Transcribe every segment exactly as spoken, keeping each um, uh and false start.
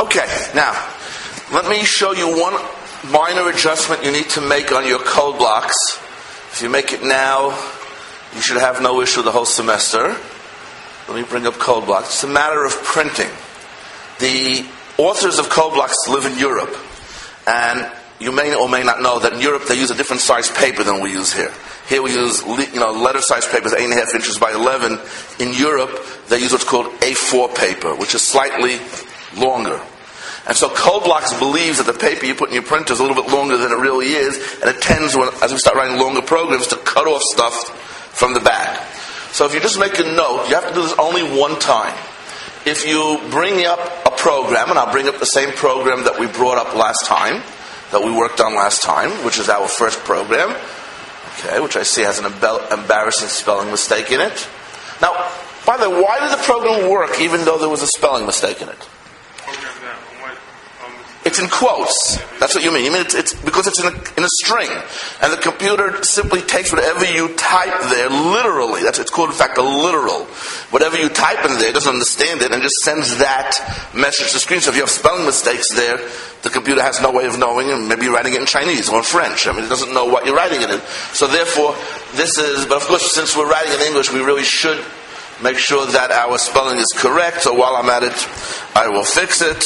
Okay, now, let me show you one minor adjustment you need to make on your code blocks. If you make it now, you should have no issue the whole semester. Let me bring up code blocks. It's a matter of printing. The authors of code blocks live in Europe, and you may or may not know that in Europe they use a different size paper than we use here. Here we use, you know, letter size papers, eight and a half inches by eleven. In Europe, they use what's called A four paper, which is slightly longer. And so Code Blocks believes that the paper you put in your printer is a little bit longer than it really is, and it tends, when, as we start writing longer programs, to cut off stuff from the back. So if you just make a note, you have to do this only one time. If you bring up a program, and I'll bring up the same program that we brought up last time, that we worked on last time, which is our first program, okay, which I see has an embe- embarrassing spelling mistake in it. Now, by the way, why did the program work even though there was a spelling mistake in it? It's in quotes. That's what you mean. You mean it's, it's because it's in a, in a string, and the computer simply takes whatever you type there literally. That's it's called, in fact, a literal. Whatever you type in there, it doesn't understand it, and just sends that message to the screen. So if you have spelling mistakes there, the computer has no way of knowing, and maybe you're writing it in Chinese or in French. I mean, it doesn't know what you're writing it in. So therefore, this is. But of course, since we're writing in English, we really should make sure that our spelling is correct. So while I'm at it, I will fix it.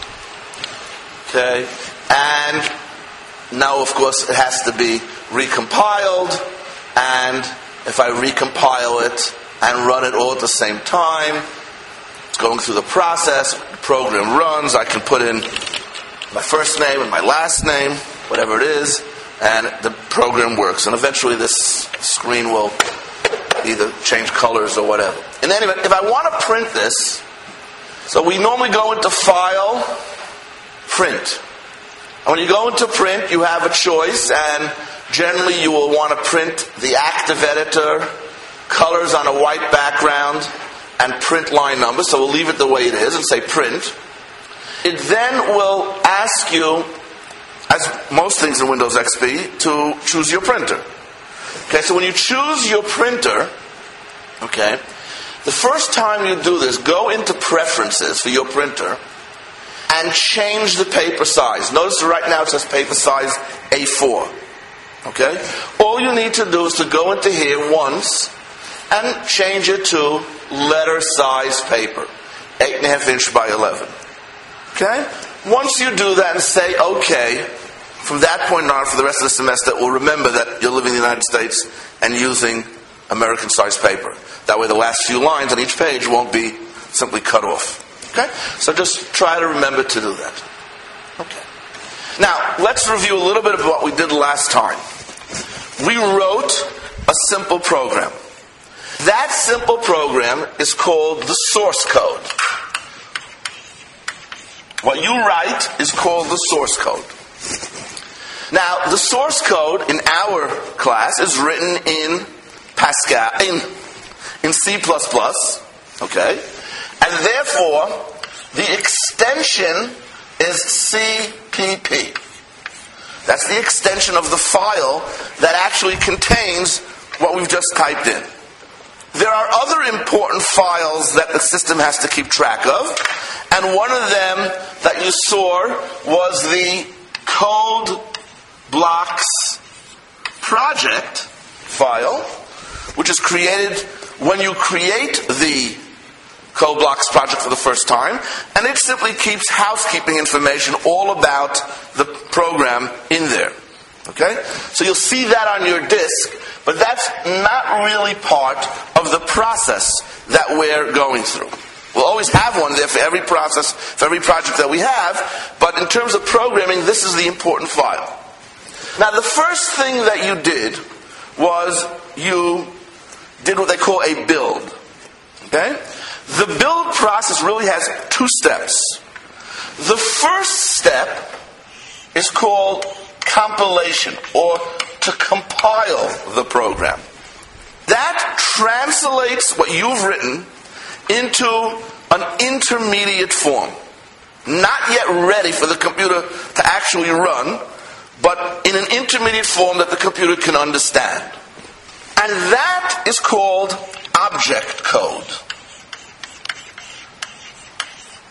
Okay, and now of course it has to be recompiled, and if I recompile it and run it all at the same time, it's going through the process, the program runs, I can put in my first name and my last name, whatever it is, and the program works, and eventually this screen will either change colors or whatever. In any event, if I want to print this, so we normally go into File, Print. And when you go into print, you have a choice, and generally you will want to print the active editor, colors on a white background, and print line number. So we'll leave it the way it is and say print. It then will ask you, as most things in Windows X P, to choose your printer. Okay, so when you choose your printer, okay, the first time you do this, go into Preferences for your printer, and change the paper size. Notice that right now it says paper size A four. Okay? All you need to do is to go into here once and change it to letter size paper. eight and a half inch by eleven. Okay? Once you do that and say okay, from that point on for the rest of the semester, we'll remember that you're living in the United States and using American size paper. That way the last few lines on each page won't be simply cut off. Okay? So just try to remember to do that. Okay. Now, let's review a little bit of what we did last time. We wrote a simple program. That simple program is called the source code. What you write is called the source code. Now, the source code in our class is written in Pascal, in, in C plus plus, okay? And therefore, the extension is C P P. That's the extension of the file that actually contains what we've just typed in. There are other important files that the system has to keep track of, and one of them that you saw was the Code Blocks project file, which is created when you create the Code Blocks project for the first time, and it simply keeps housekeeping information all about the program in there. Okay? So you'll see that on your disk, but that's not really part of the process that we're going through. We'll always have one there for every process, for every project that we have, but in terms of programming, this is the important file. Now, the first thing that you did was you did what they call a build. Okay? The build process really has two steps. The first step is called compilation, or to compile the program. That translates what you've written into an intermediate form. Not yet ready for the computer to actually run, but in an intermediate form that the computer can understand. And that is called object code.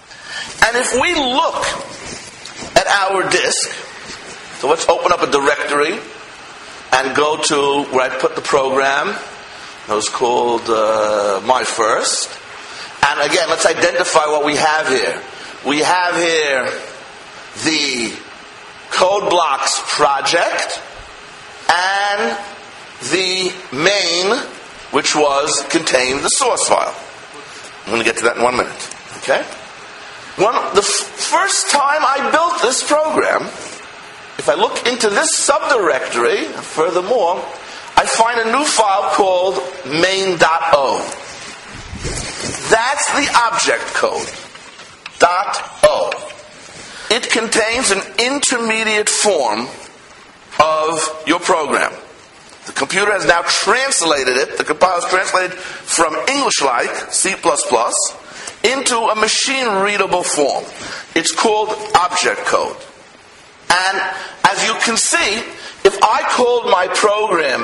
And if we look at our disk, so let's open up a directory and go to where I put the program. It was called uh, My First. And again, let's identify what we have here. We have here the Code Blocks project and the main, which was contained the source file. I'm going to get to that in one minute. Okay? One, the f- first time I built this program, if I look into this subdirectory, furthermore, I find a new file called main.o. That's the object code. .o. It contains an intermediate form of your program. The computer has now translated it, the compiler has translated from English-like, C plus plus, into a machine-readable form. It's called object code. And as you can see, if I called my program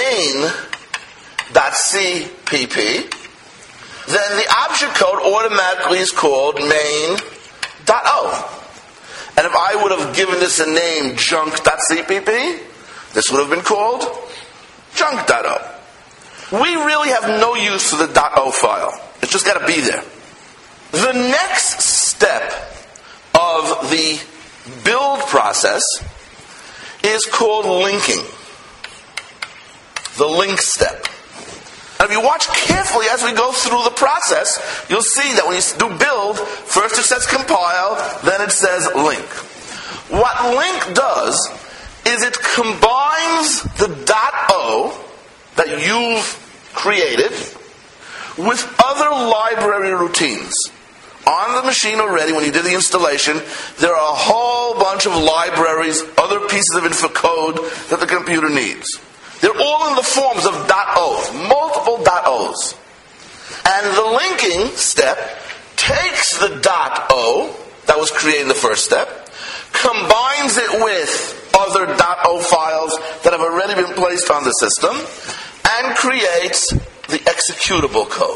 main.cpp, then the object code automatically is called main.o. And if I would have given this a name junk.cpp, this would have been called junk.o. We really have no use for the .o file. It's just got to be there. The next step of the build process is called linking. The link step. And if you watch carefully as we go through the process, you'll see that when you do build, first it says compile, then it says link. What link does is it combines the .o that you've created with other library routines. On the machine already, when you did the installation, there are a whole bunch of libraries, other pieces of info code that the computer needs. They're all in the forms of .os, multiple .os. And the linking step takes the .o that was created in the first step, combines it with other .o files that have already been placed on the system, and creates the executable code.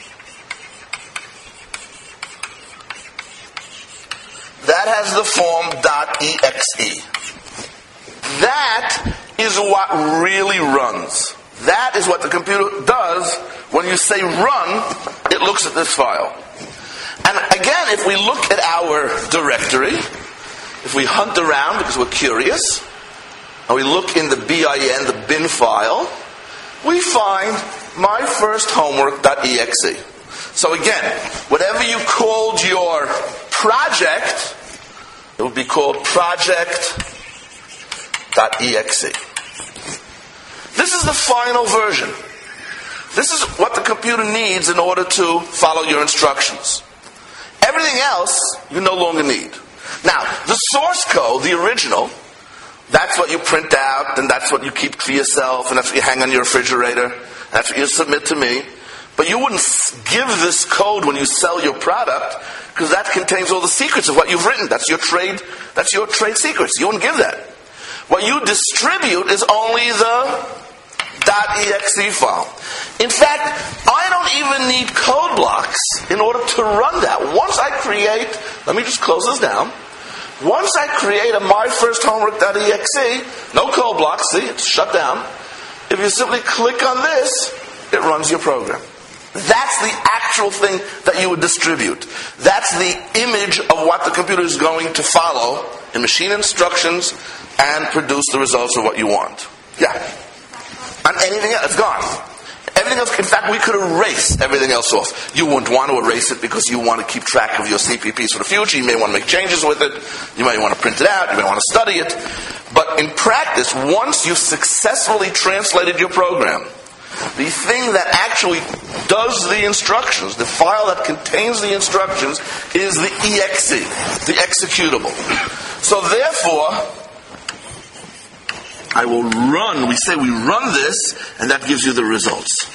That has the form .exe. That is what really runs. That is what the computer does. When you say run, it looks at this file. And again, if we look at our directory, if we hunt around because we're curious, and we look in the bin, the bin file, we find my first homework.exe. So again, whatever you called your project, it would be called project.exe. This is the final version. This is what the computer needs in order to follow your instructions. Everything else you no longer need. Now, the source code, the original, that's what you print out, and that's what you keep for yourself, and that's what you hang on your refrigerator, that's what you submit to me. But you wouldn't give this code when you sell your product, because that contains all the secrets of what you've written. That's your trade, that's your trade secrets. You wouldn't give that. What you distribute is only the .exe file. In fact, I don't even need code blocks in order to run that. Once I create, let me just close this down. Once I create a my first homework.exe, no code blocks, see, it's shut down. If you simply click on this, it runs your program. That's the actual thing that you would distribute. That's the image of what the computer is going to follow in machine instructions and produce the results of what you want. Yeah. And anything else, it's gone. Everything else, in fact, we could erase everything else off. You wouldn't want to erase it because you want to keep track of your C P Ps for the future. You may want to make changes with it. You may want to print it out. You may want to study it. But in practice, once you've successfully translated your program, the thing that actually does the instructions, the file that contains the instructions, is the exe, the executable. So therefore, I will run, we say we run this, and that gives you the results.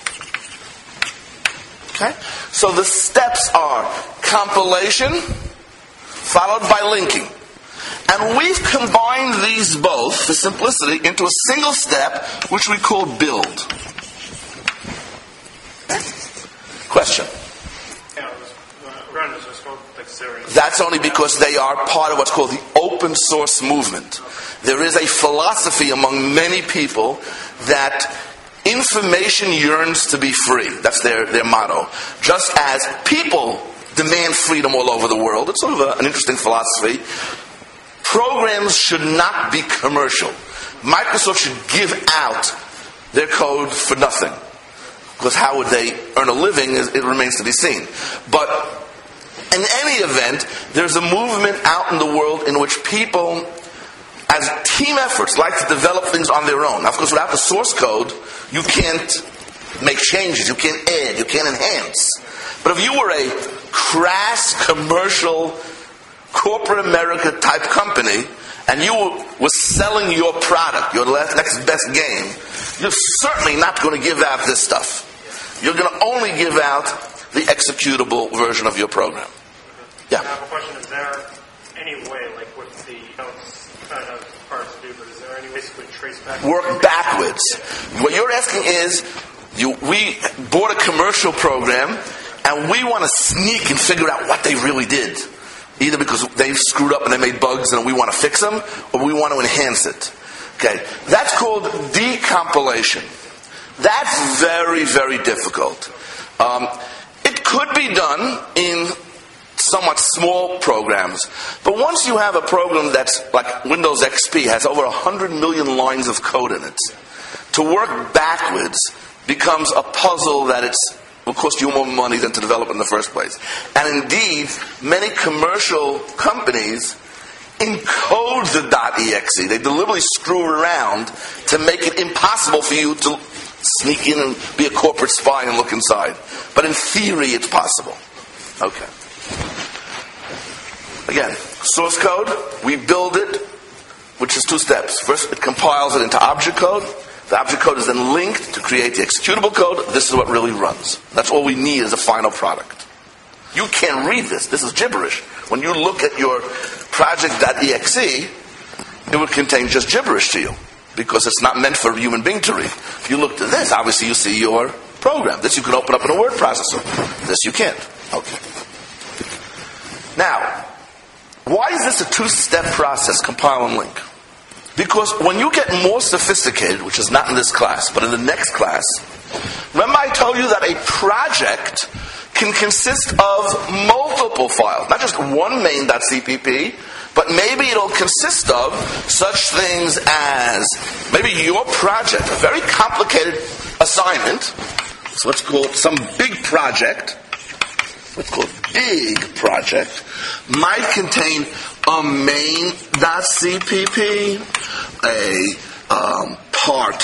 Okay? So the steps are compilation, followed by linking. And we've combined these both, for simplicity, into a single step, which we call build. Okay? Question? Yeah, run is just called That's only because they are part of what's called the open source movement. There is a philosophy among many people that information yearns to be free. That's their, their motto. Just as people demand freedom all over the world. It's sort of a, an interesting philosophy. Programs should not be commercial. Microsoft should give out their code for nothing. Because how would they earn a living, it remains to be seen. But in any event, there's a movement out in the world in which people, as team efforts, like to develop things on their own. Now, of course, without the source code, you can't make changes, you can't add, you can't enhance. But if you were a crass, commercial, corporate America type company, and you were selling your product, your next best game, you're certainly not going to give out this stuff. You're going to only give out the executable version of your program. Yeah. I have a question. Is there any way, like with the, you know, it's kind of hard to do, but is there any way to trace back? Work backwards. What you're asking is, you, we bought a commercial program, and we want to sneak and figure out what they really did. Either because they've screwed up and they made bugs and we want to fix them, or we want to enhance it. Okay, that's called decompilation. That's very, very difficult. Um, it could be done in somewhat small programs, but once you have a program that's like Windows X P, has over one hundred million lines of code in it, to work backwards becomes a puzzle that it's will cost you more money than to develop in the first place. And indeed, many commercial companies encode the .exe. They deliberately screw around to make it impossible for you to sneak in and be a corporate spy and look inside. But in theory, it's possible. Okay. Again, source code, we build it, which is two steps. First, it compiles it into object code. The object code is then linked to create the executable code. This is what really runs. That's all we need as a final product. You can't read this. This is gibberish. When you look at your project.exe, it would contain just gibberish to you because it's not meant for a human being to read. If you look at this, obviously you see your program. This you can open up in a word processor. This you can't. Okay. Now, why is this a two-step process, compile and link? Because when you get more sophisticated, which is not in this class, but in the next class, remember I told you that a project can consist of multiple files, not just one main.cpp, but maybe it'll consist of such things as maybe your project, a very complicated assignment, so let's call it some big project, let's call it big project, might contain a main.cpp, a um, part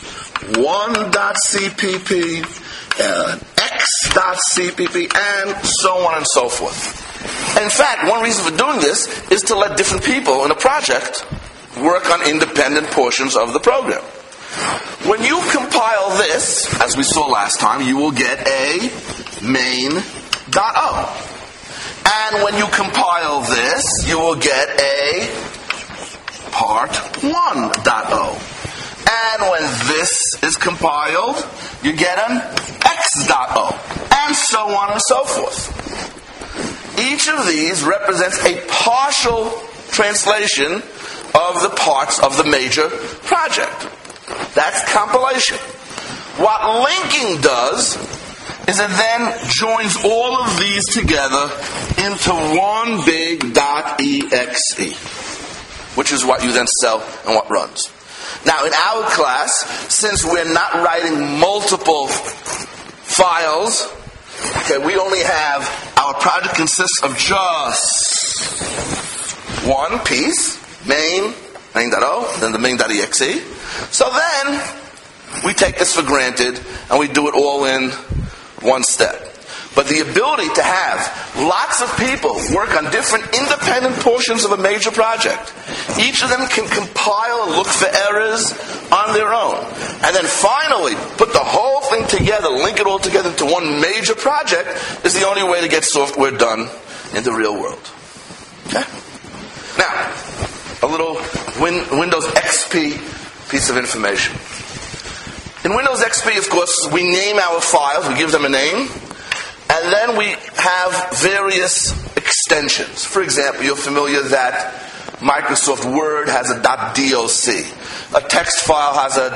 one.cpp, an x.cpp, and so on and so forth. In fact, one reason for doing this is to let different people in a project work on independent portions of the program. When you compile this, as we saw last time, you will get a main.o. And when you compile this, you will get a part one.o. And when this is compiled, you get an x.o. And so on and so forth. Each of these represents a partial translation of the parts of the major project. That's compilation. What linking does is it then joins all of these together into one big .exe, which is what you then sell and what runs. Now, in our class, since we're not writing multiple files, okay, we only have, our project consists of just one piece, main, main.o, then the main.exe. So then, we take this for granted, and we do it all in one step. But the ability to have lots of people work on different independent portions of a major project, each of them can compile and look for errors on their own, and then finally put the whole thing together, link it all together into one major project, is the only way to get software done in the real world. Okay? Now, a little Win- Windows X P piece of information. In Windows X P, of course, we name our files, we give them a name, and then we have various extensions. For example, you're familiar that Microsoft Word has a .doc. A text file has a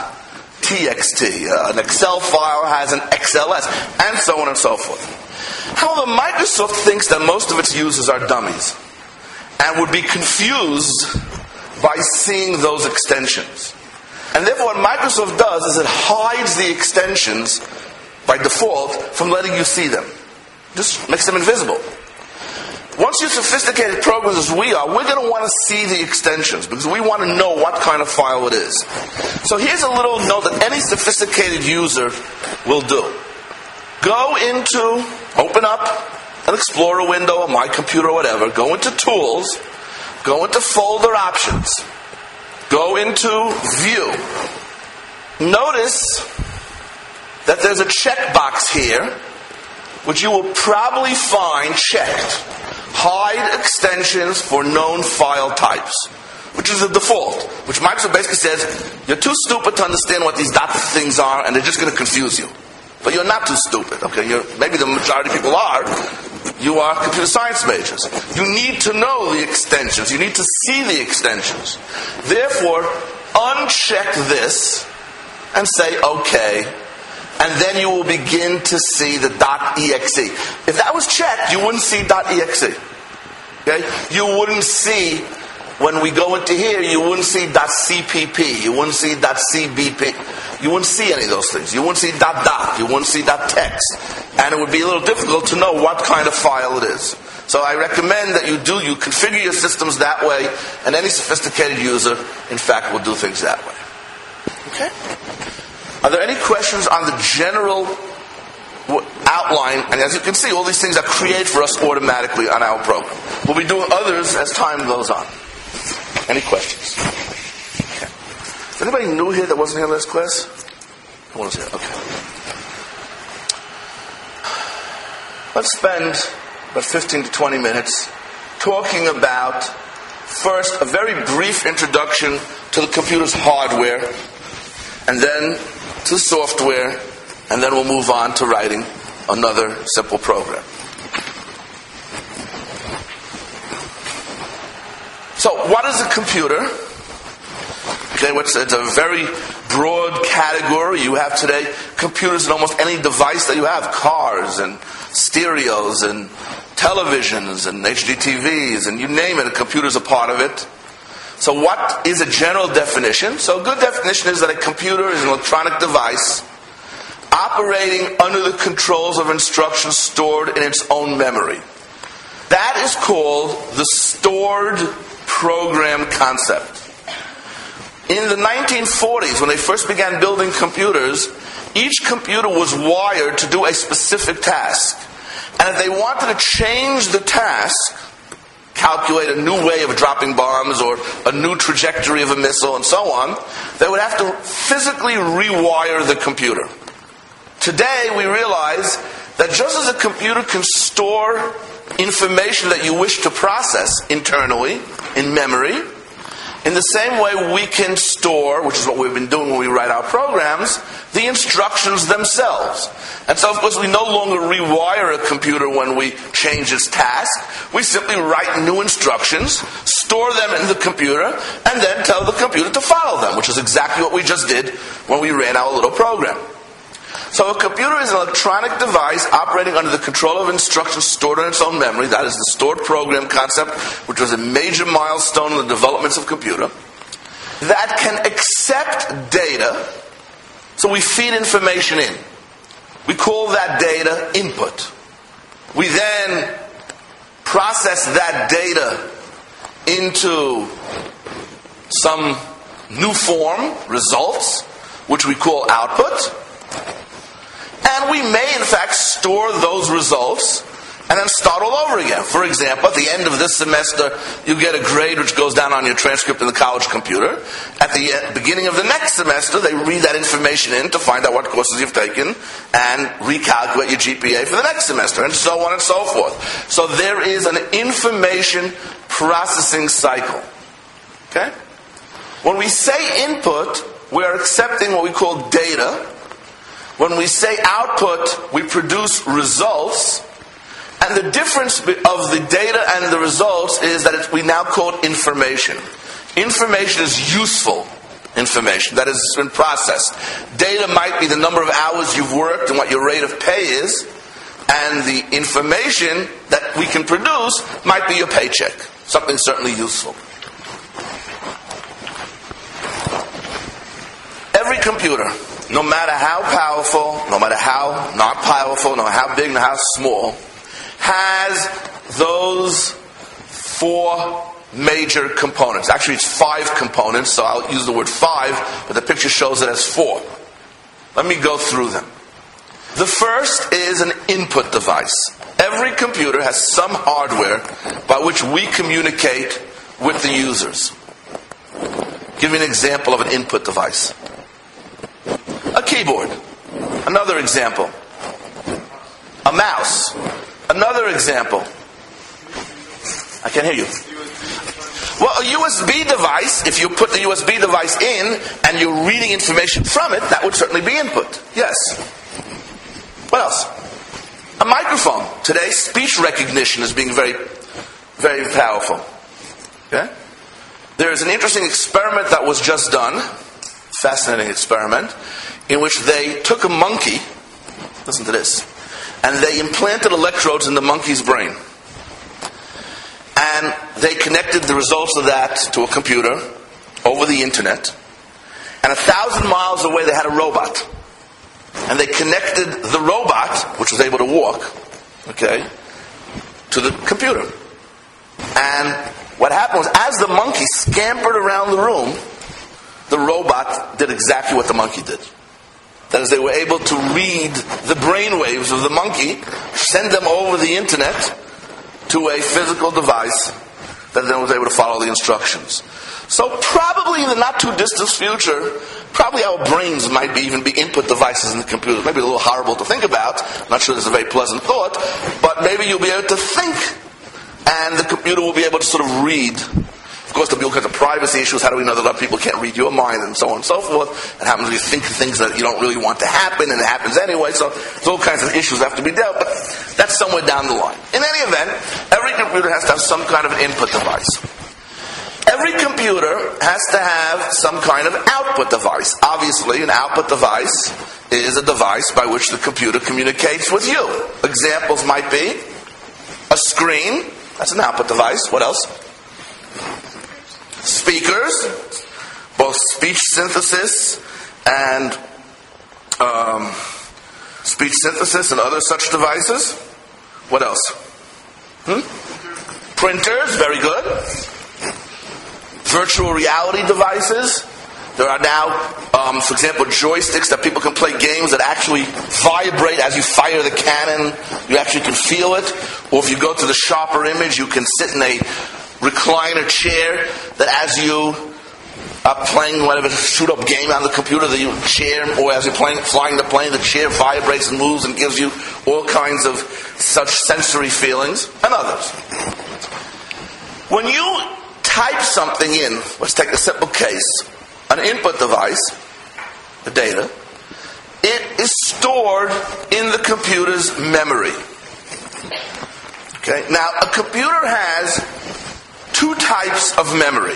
.txt. Uh, an Excel file has an X L S, and so on and so forth. However, Microsoft thinks that most of its users are dummies and would be confused by seeing those extensions. And therefore, what Microsoft does is it hides the extensions by default from letting you see them. Just makes them invisible. Once you're sophisticated programmers as we are, we're going to want to see the extensions because we want to know what kind of file it is. So here's a little note that any sophisticated user will do. Go into, open up an Explorer window, on my computer or whatever, go into Tools, go into Folder Options, go into View. Notice that there's a checkbox here, which you will probably find checked. Hide extensions for known file types, which is the default, which Microsoft basically says, you're too stupid to understand what these dot things are, and they're just going to confuse you. But you're not too stupid, okay? You're, maybe the majority of people are. You are computer science majors. You need to know the extensions. You need to see the extensions. Therefore, uncheck this and say, okay, and then you will begin to see the .exe. If that was checked, you wouldn't see .exe. Okay? You wouldn't see, when we go into here, you wouldn't see .cpp. You wouldn't see .cbp. You wouldn't see any of those things. You wouldn't see .doc. You wouldn't see .text. And it would be a little difficult to know what kind of file it is. So I recommend that you do, you configure your systems that way, and any sophisticated user, in fact, will do things that way. Okay? Are there any questions on the general outline? And as you can see, all these things are created for us automatically on our program. We'll be doing others as time goes on. Any questions? Okay. Is anybody new here that wasn't here last class? Who was here? Okay. Let's spend about fifteen to twenty minutes talking about, first, a very brief introduction to the computer's hardware, and then to software, and then we'll move on to writing another simple program. So, what is a computer? Okay, it's a very broad category. You have today computers in almost any device that you have. Cars and stereos and televisions and H D T Vs and you name it, a computer's a part of it. So what is a general definition? So a good definition is that a computer is an electronic device operating under the controls of instructions stored in its own memory. That is called the stored program concept. In the nineteen forties, when they first began building computers, each computer was wired to do a specific task. And if they wanted to change the task, calculate a new way of dropping bombs or a new trajectory of a missile and so on, they would have to physically rewire the computer. Today we realize that just as a computer can store information that you wish to process internally in memory, in the same way we can store, which is what we've been doing when we write our programs, the instructions themselves. And so, of course, we no longer rewire a computer when we change its task. We simply write new instructions, store them in the computer, and then tell the computer to follow them, which is exactly what we just did when we ran our little program. So a computer is an electronic device operating under the control of instructions stored in its own memory. That is the stored program concept, which was a major milestone in the developments of computer, that can accept data. So we feed information in. We call that data input. We then process that data into some new form, results, which we call output. And we may, in fact, store those results and then start all over again. For example, at the end of this semester, you get a grade which goes down on your transcript in the college computer. At the beginning of the next semester, they read that information in to find out what courses you've taken and recalculate your G P A for the next semester, and so on and so forth. So there is an information processing cycle. Okay? When we say input, we are accepting what we call data. When we say output, we produce results. And the difference of the data and the results is that it's, we now call it information. Information is useful information that has been processed. Data might be the number of hours you've worked and what your rate of pay is, and the information that we can produce might be your paycheck. Something certainly useful. Every computer, no matter how powerful, no matter how not powerful, no matter how big, no matter how small, has those four major components. Actually, it's five components, so I'll use the word five, but the picture shows it as four. Let me go through them. The first is an input device. Every computer has some hardware by which we communicate with the users. Give me an example of an input device. A keyboard. Another example. A mouse. Another example. I can't hear you. Well, a U S B device, if you put the U S B device in and you're reading information from it, that would certainly be input. Yes. What else? A microphone. Today, speech recognition is being very, very powerful. Okay? There is an interesting experiment that was just done, fascinating experiment, in which they took a monkey, listen to this, and they implanted electrodes in the monkey's brain. And they connected the results of that to a computer over the internet. And a thousand miles away they had a robot. And they connected the robot, which was able to walk, okay, to the computer. And what happened was, as the monkey scampered around the room, the robot did exactly what the monkey did. That is, they were able to read the brain waves of the monkey, send them over the internet to a physical device that then was able to follow the instructions. So probably in the not too distant future, probably our brains might be even be input devices in the computer. Maybe a little horrible to think about. I'm not sure this is a very pleasant thought, but maybe you'll be able to think, and the computer will be able to sort of read. Of course, there'll be all kinds of privacy issues. How do we know that other people can't read your mind, and so on and so forth? It happens when you think things that you don't really want to happen, and it happens anyway. So there's all kinds of issues that have to be dealt with. But that's somewhere down the line. In any event, every computer has to have some kind of input device. Every computer has to have some kind of output device. Obviously, an output device is a device by which the computer communicates with you. Examples might be a screen. That's an output device. What else? Speakers, both speech synthesis and um, speech synthesis and other such devices. What else? Hmm? Printers, very good. Virtual reality devices. There are now, um, for example, joysticks that people can play games that actually vibrate as you fire the cannon. You actually can feel it. Or if you go to the sharper image, you can sit in a recliner chair that as you are playing whatever shoot-up game on the computer, the chair, or as you're playing, flying the plane, the chair vibrates and moves and gives you all kinds of such sensory feelings, and others. When you type something in, let's take a simple case, an input device, the data, it is stored in the computer's memory. Okay, now a computer has two types of memory.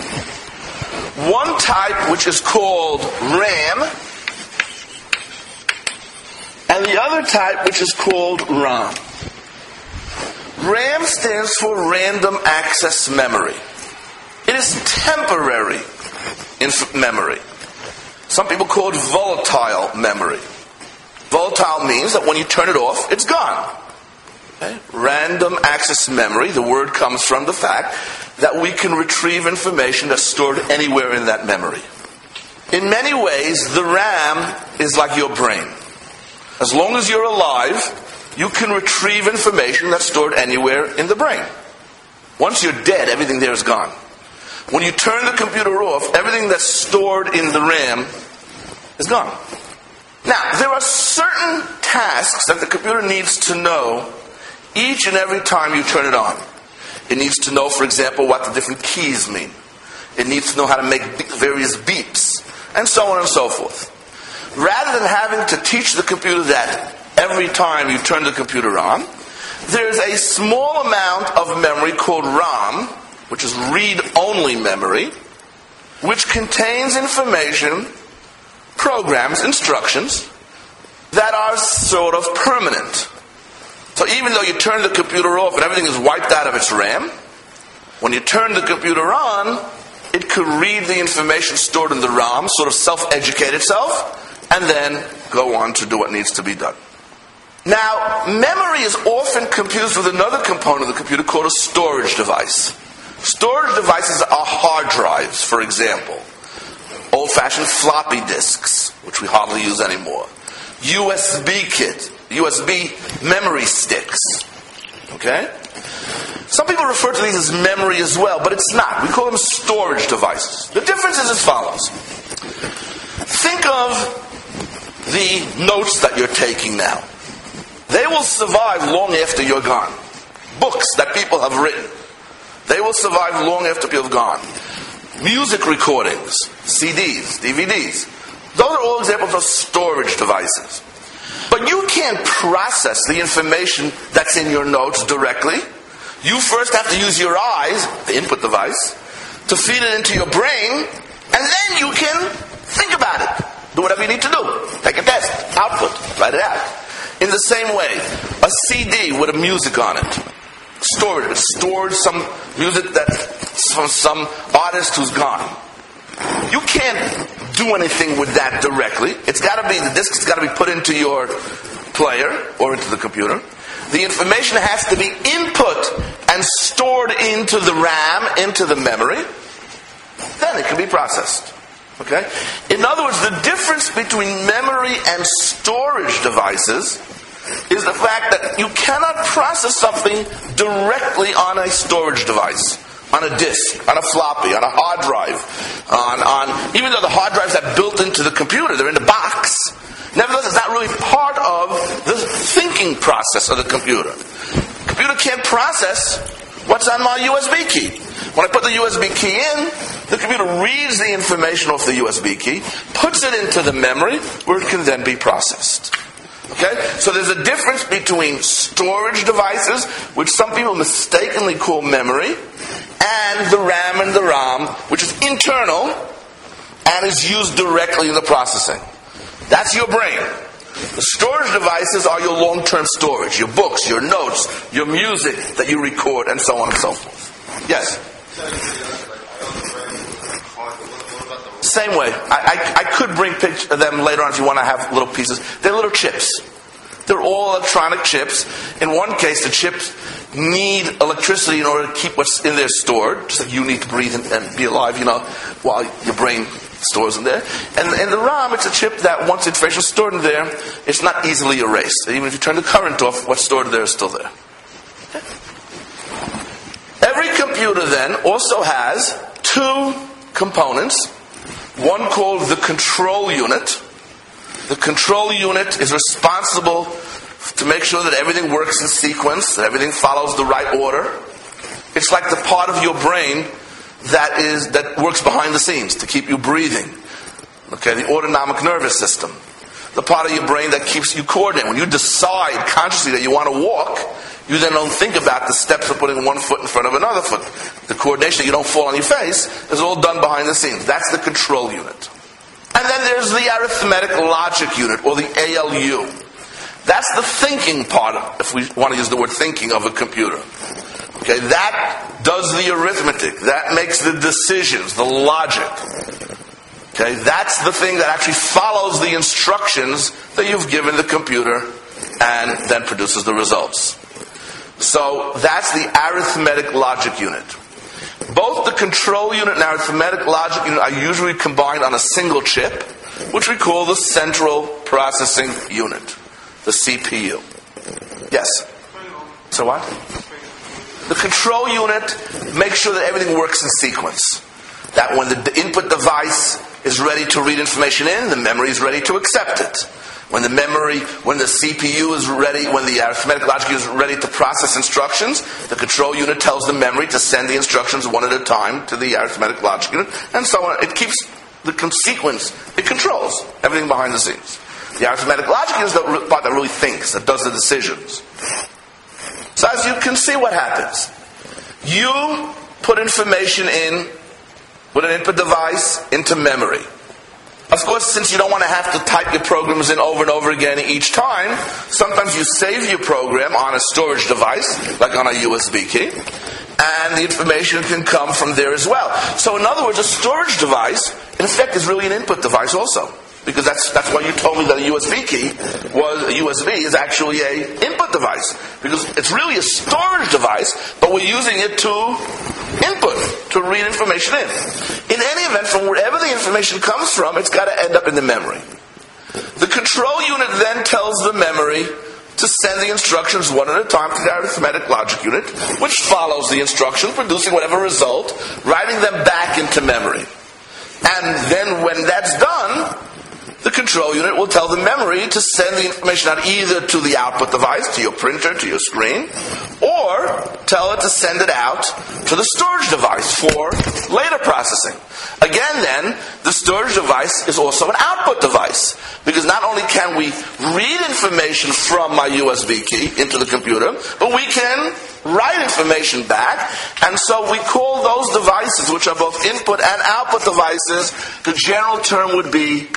One type which is called RAM, and the other type which is called ROM. RAM stands for Random Access Memory. It is temporary inf- memory. Some people call it volatile memory. Volatile means that when you turn it off, it's gone. Okay? Random access memory, the word comes from the fact that we can retrieve information that's stored anywhere in that memory. In many ways, the RAM is like your brain. As long as you're alive, you can retrieve information that's stored anywhere in the brain. Once you're dead, everything there is gone. When you turn the computer off, everything that's stored in the RAM is gone. Now, there are certain tasks that the computer needs to know each and every time you turn it on. It needs to know, for example, what the different keys mean. It needs to know how to make various beeps, and so on and so forth. Rather than having to teach the computer that every time you turn the computer on, There's a small amount of memory called RAM, which is read-only memory, which contains information, programs, instructions, that are sort of permanent. So even though you turn the computer off and everything is wiped out of its RAM, when you turn the computer on, it could read the information stored in the RAM, sort of self-educate itself, and then go on to do what needs to be done. Now, memory is often confused with another component of the computer called a storage device. Storage devices are hard drives, for example. Old-fashioned floppy disks, which we hardly use anymore. U S B kit, U S B memory sticks. Okay? Some people refer to these as memory as well, but it's not. We call them storage devices. The difference is as follows. Think of the notes that you're taking now. They will survive long after you're gone. Books that people have written, they will survive long after people have gone. Music recordings, C Ds, D V Ds. Those are all examples of storage devices. But you can't process the information that's in your notes directly. You first have to use your eyes, the input device, to feed it into your brain, and then you can think about it. Do whatever you need to do. Take a test, output, write it out. In the same way, a C D with a music on it. Stored. It stored some music that's from some artist who's gone. You can't do anything with that directly. It's got to be, the disk's got to be put into your player or into the computer. The information has to be input and stored into the RAM, into the memory. Then it can be processed. Okay? In other words, the difference between memory and storage devices is the fact that you cannot process something directly on a storage device, on a disk, on a floppy, on a hard drive, on, on even though the hard drives are built into the computer, they're in the box. Nevertheless, it's not really part of the thinking process of the computer. The computer can't process what's on my U S B key. When I put the U S B key in, the computer reads the information off the U S B key, puts it into the memory, where it can then be processed. Okay? So there's a difference between storage devices, which some people mistakenly call memory, and the RAM and the ROM, which is internal and is used directly in the processing. That's your brain. The storage devices are your long-term storage, your books, your notes, your music that you record, and so on and so forth. Yes? Same way. I, I, I could bring picture of them later on if you want to have little pieces. They're little chips. They're all electronic chips. In one case, the chips need electricity in order to keep what's in there stored. Just like you need to breathe and, and be alive, you know, while your brain stores in there. And in the ROM, it's a chip that once information is stored in there, it's not easily erased. Even if you turn the current off, what's stored there is still there. Okay. Every computer then also has two components. One called the control unit. The control unit is responsible to make sure that everything works in sequence, that everything follows the right order. It's like the part of your brain that is that works behind the scenes to keep you breathing. Okay, the autonomic nervous system. The part of your brain that keeps you coordinated. When you decide consciously that you want to walk, you then don't think about the steps of putting one foot in front of another foot. The coordination that you don't fall on your face is all done behind the scenes. That's the control unit. And then there's the arithmetic logic unit, or the A L U. That's the thinking part, of, if we want to use the word thinking, of a computer. Okay, that does the arithmetic. That makes the decisions, the logic. Okay, that's the thing that actually follows the instructions that you've given the computer and then produces the results. So that's the arithmetic logic unit. Both the control unit and arithmetic logic unit are usually combined on a single chip, which we call the central processing unit, the C P U. Yes? So what? The control unit makes sure that everything works in sequence. That when the input device is ready to read information in, the memory is ready to accept it. When the memory, when the C P U is ready, when the arithmetic logic is ready to process instructions, the control unit tells the memory to send the instructions one at a time to the arithmetic logic unit, and so on. It keeps the sequence, it controls everything behind the scenes. The arithmetic logic is the part that really thinks, that does the decisions. So as you can see what happens. You put information in with an input device into memory. Of course, since you don't want to have to type your programs in over and over again each time, sometimes you save your program on a storage device, like on a U S B key, and the information can come from there as well. So in other words, a storage device, in effect, is really an input device also. Because that's that's why you told me that a U S B key was a U S B is actually a input device. Because it's really a storage device, but we're using it to input, to read information in. In any event, from wherever the information comes from, it's got to end up in the memory. The control unit then tells the memory to send the instructions one at a time to the arithmetic logic unit, which follows the instructions, producing whatever result, writing them back into memory. And then when that's done, the control unit will tell the memory to send the information out either to the output device, to your printer, to your screen, or tell it to send it out to the storage device for later processing. Again then, the storage device is also an output device, because not only can we read information from my U S B key into the computer, but we can write information back, and so we call those devices, which are both input and output devices, the general term would be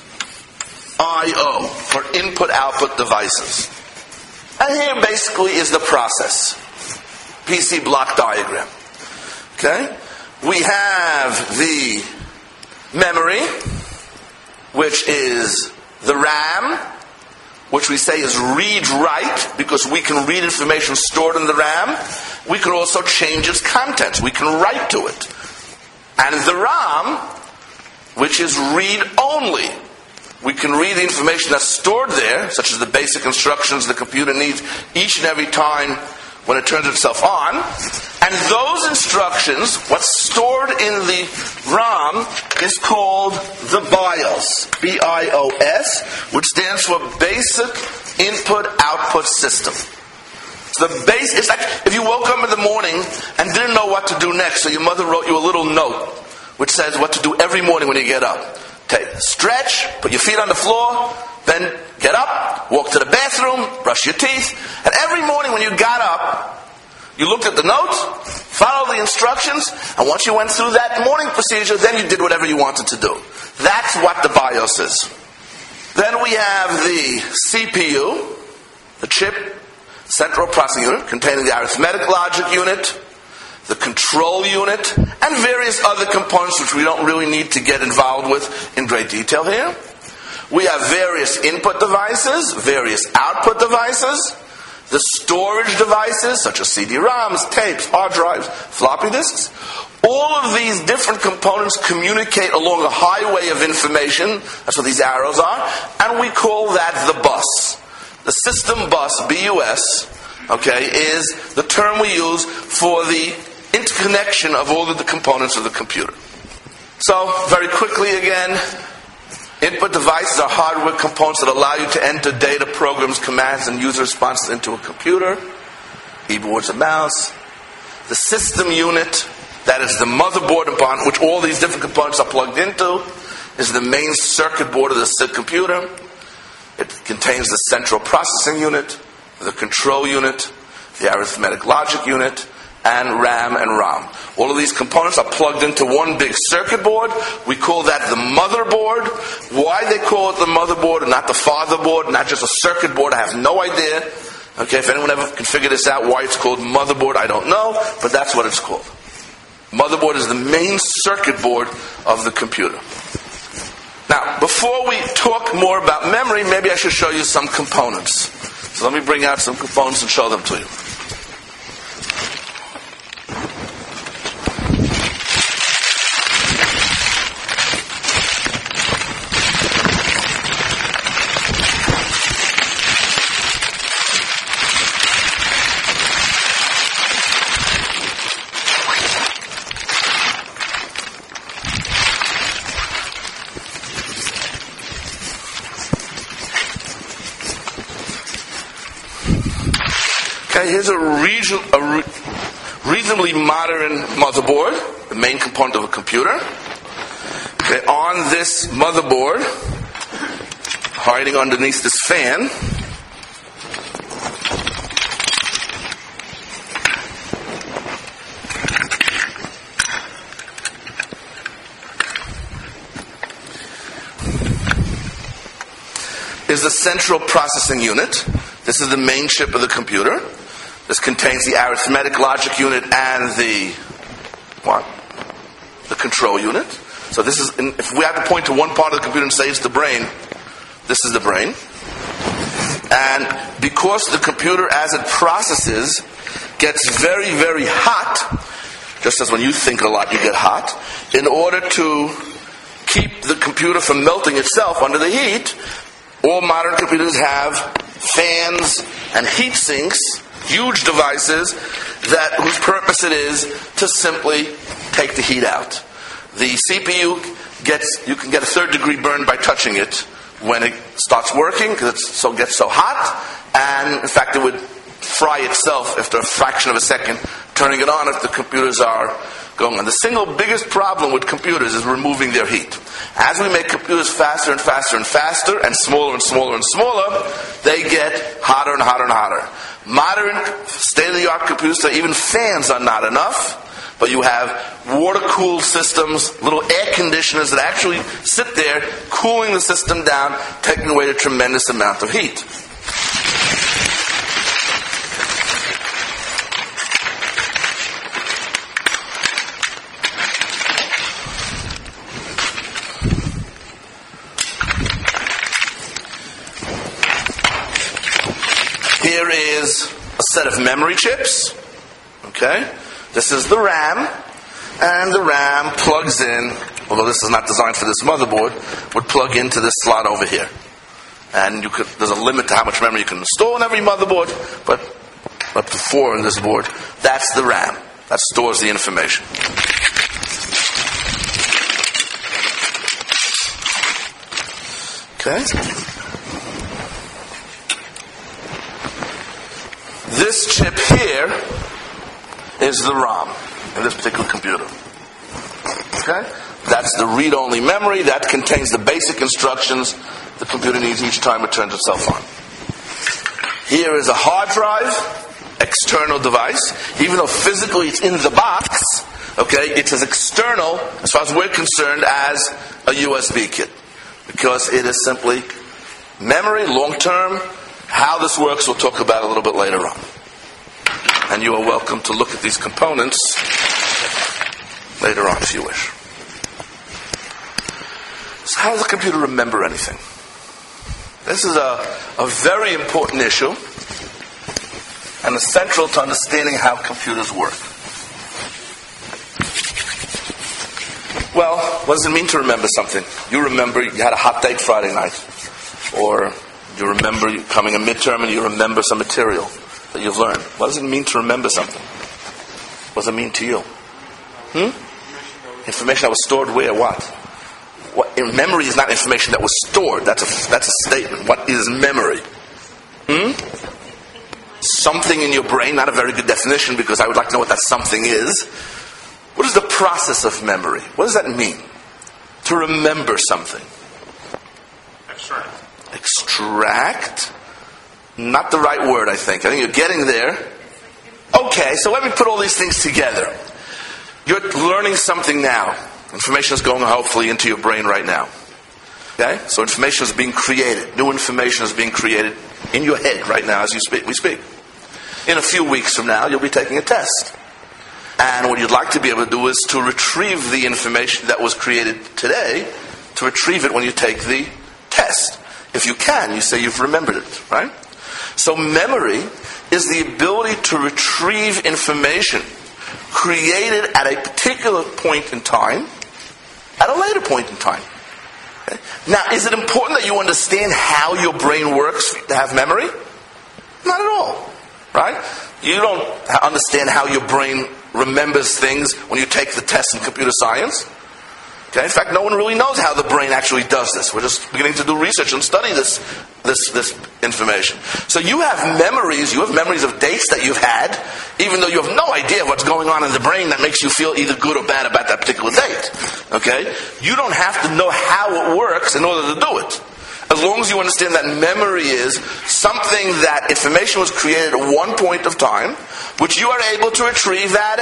I O, for input-output devices. And here basically is the process. P C block diagram. Okay? We have the memory, which is the RAM, which we say is read-write, because we can read information stored in the RAM. We can also change its contents. We can write to it. And the ROM, which is read-only. We can read the information that's stored there, such as the basic instructions the computer needs each and every time when it turns itself on. And those instructions, what's stored in the ROM, is called the BIOS, B I O S, which stands for Basic Input-Output System. So the base, it's like if you woke up in the morning and didn't know what to do next, so your mother wrote you a little note which says what to do every morning when you get up. Okay, stretch, put your feet on the floor, then get up, walk to the bathroom, brush your teeth, and every morning when you got up, you looked at the notes, followed the instructions, and once you went through that morning procedure, then you did whatever you wanted to do. That's what the BIOS is. Then we have the C P U, the chip, central processing unit, containing the arithmetic logic unit, the control unit, and various other components which we don't really need to get involved with in great detail here. We have various input devices, various output devices, the storage devices such as C D ROMs, tapes, hard drives, floppy disks. All of these different components communicate along a highway of information, that's what these arrows are, and we call that the bus. The system bus, B U S, okay, is the term we use for the interconnection of all of the components of the computer. So, very quickly again, input devices are hardware components that allow you to enter data, programs, commands, and user responses into a computer. Keyboards and mouse. The system unit, that is the motherboard upon which all these different components are plugged into, is the main circuit board of the computer. It contains the central processing unit, the control unit, the arithmetic logic unit, and RAM and ROM. All of these components are plugged into one big circuit board. We call that the motherboard. Why they call it the motherboard and not the fatherboard, not just a circuit board, I have no idea. Okay, if anyone ever can figure this out, why it's called motherboard, I don't know, but that's what it's called. Motherboard is the main circuit board of the computer. Now, before we talk more about memory, maybe I should show you some components. So let me bring out some components and show them to you. Here's a, region, a re, reasonably modern motherboard, the main component of a computer. Okay, on this motherboard, hiding underneath this fan, is the central processing unit. This is the main chip of the computer. This contains the arithmetic logic unit and the what? The control unit. So this is, if we have to point to one part of the computer and say it's the brain, this is the brain. And because the computer, as it processes, gets very, very hot, just as when you think a lot, you get hot, in order to keep the computer from melting itself under the heat, all modern computers have fans and heat sinks, huge devices, that whose purpose it is to simply take the heat out. The C P U gets, you can get a third degree burn by touching it when it starts working, because it so gets so hot, and in fact it would fry itself after a fraction of a second, turning it on if the computers are going on. The single biggest problem with computers is removing their heat. As we make computers faster and faster and faster, and smaller and smaller and smaller, they get hotter and hotter and hotter. Modern state-of-the-art computers say even fans are not enough, but you have water-cooled systems, little air conditioners that actually sit there, cooling the system down, taking away a tremendous amount of heat. Here is a set of memory chips. Okay? This is the RAM, and the RAM plugs in, although this is not designed for this motherboard, would plug into this slot over here. And you could, there's a limit to how much memory you can install in every motherboard, but up to four in this board. That's the RAM. That stores the information. Okay? This chip here is the ROM in this particular computer. Okay? That's the read-only memory. That contains the basic instructions the computer needs each time it turns itself on. Here is a hard drive, external device. Even though physically it's in the box, okay, it's as external, as far as we're concerned, as a U S B kit. Because it is simply memory, long-term. How this works, we'll talk about a little bit later on. And you are welcome to look at these components later on if you wish. So how does a computer remember anything? This is a, a very important issue and essential to understanding how computers work. Well, what does it mean to remember something? You remember you had a hot date Friday night. Or you remember you coming a midterm and you remember some material that you've learned. What does it mean to remember something? What does it mean to you? Hmm? Information that was stored where? What? What? Memory is not information that was stored. That's a, that's a statement. What is memory? Hmm? Something in your brain, not a very good definition because I would like to know what that something is. What is the process of memory? What does that mean? To remember something. Extract. Extract? Not the right word, I think. I think you're getting there. Okay, so let me put all these things together. You're learning something now. Information is going hopefully into your brain right now. Okay? So information is being created. New information is being created in your head right now as you speak. We speak. In a few weeks from now, you'll be taking a test. And what you'd like to be able to do is to retrieve the information that was created today, to retrieve it when you take the test. If you can, you say you've remembered it, right? So memory is the ability to retrieve information created at a particular point in time, at a later point in time. Okay? Now, is it important that you understand how your brain works to have memory? Not at all, right? You don't understand how your brain remembers things when you take the test in computer science. Okay? In fact, no one really knows how the brain actually does this. We're just beginning to do research and study this, this, this information. So you have memories, you have memories of dates that you've had, even though you have no idea what's going on in the brain that makes you feel either good or bad about that particular date. Okay? You don't have to know how it works in order to do it. As long as you understand that memory is something that information was created at one point of time, which you are able to retrieve at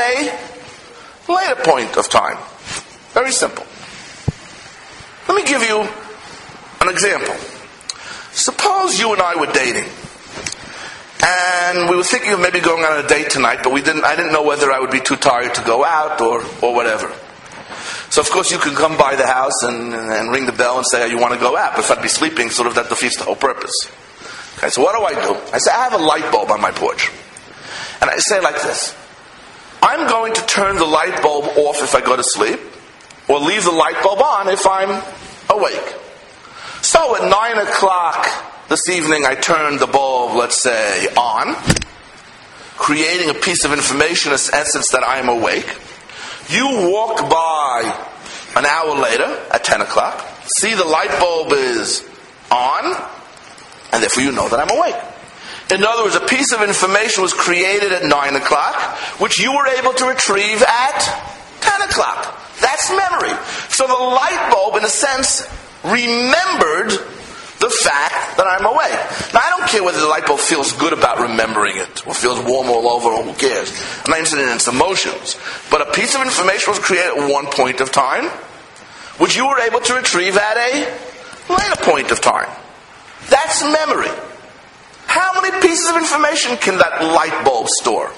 a later point of time. Very simple. Let me give you an example. Suppose you and I were dating, and we were thinking of maybe going on a date tonight, but we didn't. I didn't know whether I would be too tired to go out or, or whatever. So of course you can come by the house and, and ring the bell and say, oh, you want to go out. But if I'd be sleeping, sort of that defeats the whole purpose. Okay, so what do I do? I say, I have a light bulb on my porch. And I say like this. I'm going to turn the light bulb off if I go to sleep, or leave the light bulb on if I'm awake. So at nine o'clock this evening, I turn the bulb, let's say, on, creating a piece of information, in essence, that I'm awake. You walk by an hour later, at ten o'clock, see the light bulb is on, and therefore you know that I'm awake. In other words, a piece of information was created at nine o'clock, which you were able to retrieve at ten o'clock. That's memory. So the light bulb, in a sense, remembered the fact that I'm awake. Now, I don't care whether the light bulb feels good about remembering it, or feels warm all over, or who cares. I'm not interested in its emotions. But a piece of information was created at one point of time, which you were able to retrieve at a later point of time. That's memory. How many pieces of information can that light bulb store?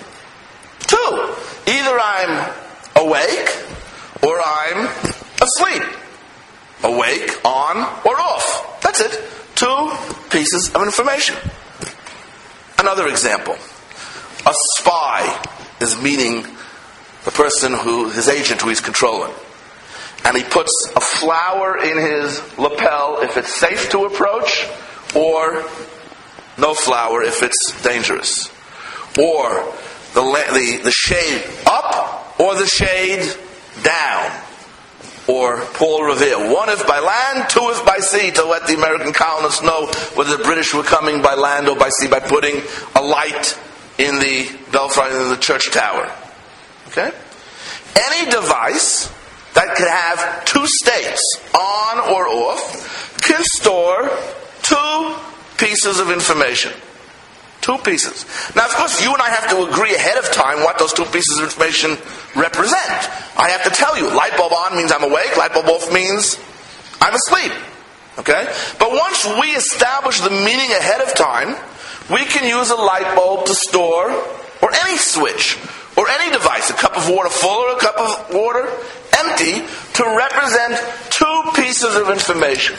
Two. Either I'm awake or I'm asleep. Awake, on, or off. That's it. Two pieces of information. Another example. A spy is meeting the person who, his agent who he's controlling. And he puts a flower in his lapel if it's safe to approach, or no flower if it's dangerous. Or the, the, the shade up or the shade down. Or Paul Revere. One if by land, two if by sea, to let the American colonists know whether the British were coming by land or by sea, by putting a light in the belfry, in the church tower. Okay? Any device that could have two states, on or off, can store two pieces of information. Two pieces. Now, of course, you and I have to agree ahead of time what those two pieces of information represent. I have to tell you, light bulb on means I'm awake, light bulb off means I'm asleep. Okay? But once we establish the meaning ahead of time, we can use a light bulb to store, or any switch, or any device, a cup of water full or a cup of water empty, to represent two pieces of information.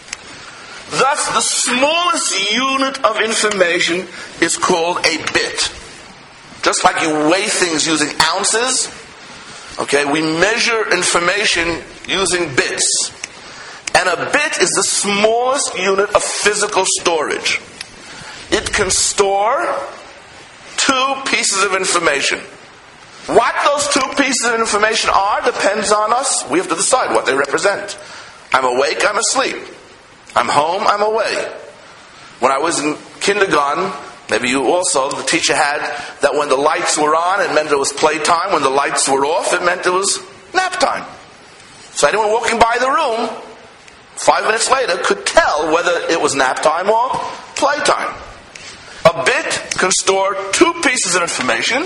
Thus, the smallest unit of information is called a bit. Just like you weigh things using ounces, okay, we measure information using bits. And a bit is the smallest unit of physical storage. It can store two pieces of information. What those two pieces of information are depends on us. We have to decide what they represent. I'm awake, I'm asleep. I'm home, I'm away. When I was in kindergarten, maybe you also, the teacher had that when the lights were on, it meant it was playtime. When the lights were off, it meant it was nap time. So anyone walking by the room, five minutes later, could tell whether it was nap time or playtime. A bit can store two pieces of information,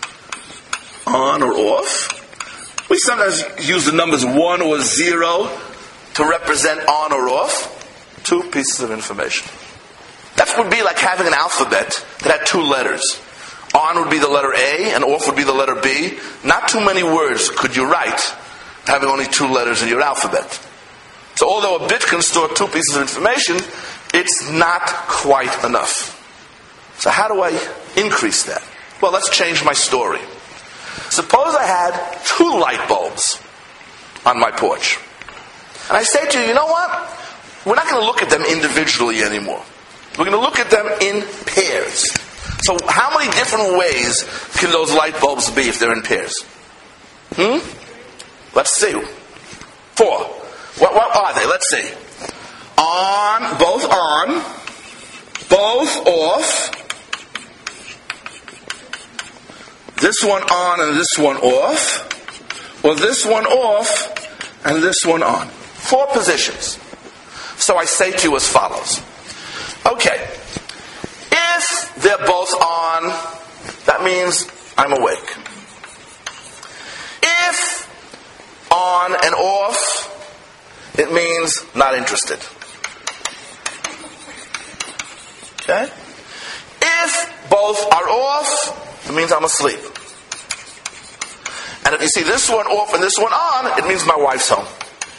on or off. We sometimes use the numbers one or zero to represent on or off. Two pieces of information. That would be like having an alphabet that had two letters. On would be the letter A and off would be the letter B. Not too many words could you write having only two letters in your alphabet. So although a bit can store two pieces of information, it's not quite enough. So how do I increase that? Well, let's change my story. Suppose I had two light bulbs on my porch. And I say to you, you know what? We're not going to look at them individually anymore. We're going to look at them in pairs. So how many different ways can those light bulbs be if they're in pairs? Hmm? Let's see. Four. What, what are they? Let's see. On, both on, both off. This one on and this one off. Or this one off and this one on. Four positions. So I say to you as follows. Okay. If they're both on, that means I'm awake. If on and off, it means not interested. Okay? If both are off, it means I'm asleep. And if you see this one off and this one on, it means my wife's home.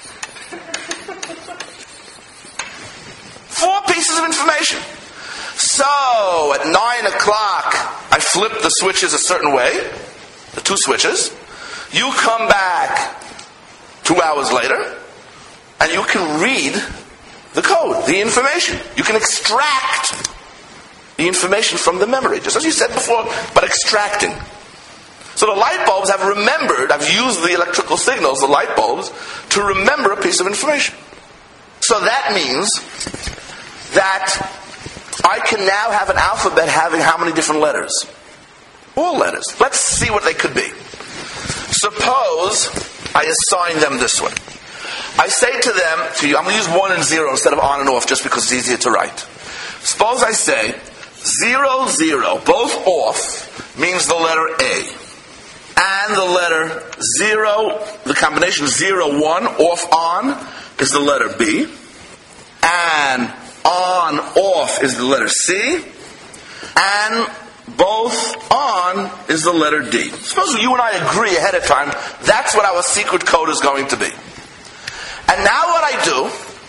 Four pieces of information. So, at nine o'clock, I flip the switches a certain way, the two switches. You come back two hours later, and you can read the code, the information. You can extract the information from the memory, just as you said before, but extracting. So the light bulbs have remembered, I've used the electrical signals, the light bulbs, to remember a piece of information. So that means that I can now have an alphabet having how many different letters? All letters. Let's see what they could be. Suppose I assign them this way. I say to them, to you, I'm going to use one and zero instead of on and off just because it's easier to write. Suppose I say zero, zero, both off means the letter A. And the letter zero, the combination zero, one, off, on is the letter B. And on, off is the letter C. And both on is the letter D. Suppose you and I agree ahead of time, that's what our secret code is going to be. And now what I do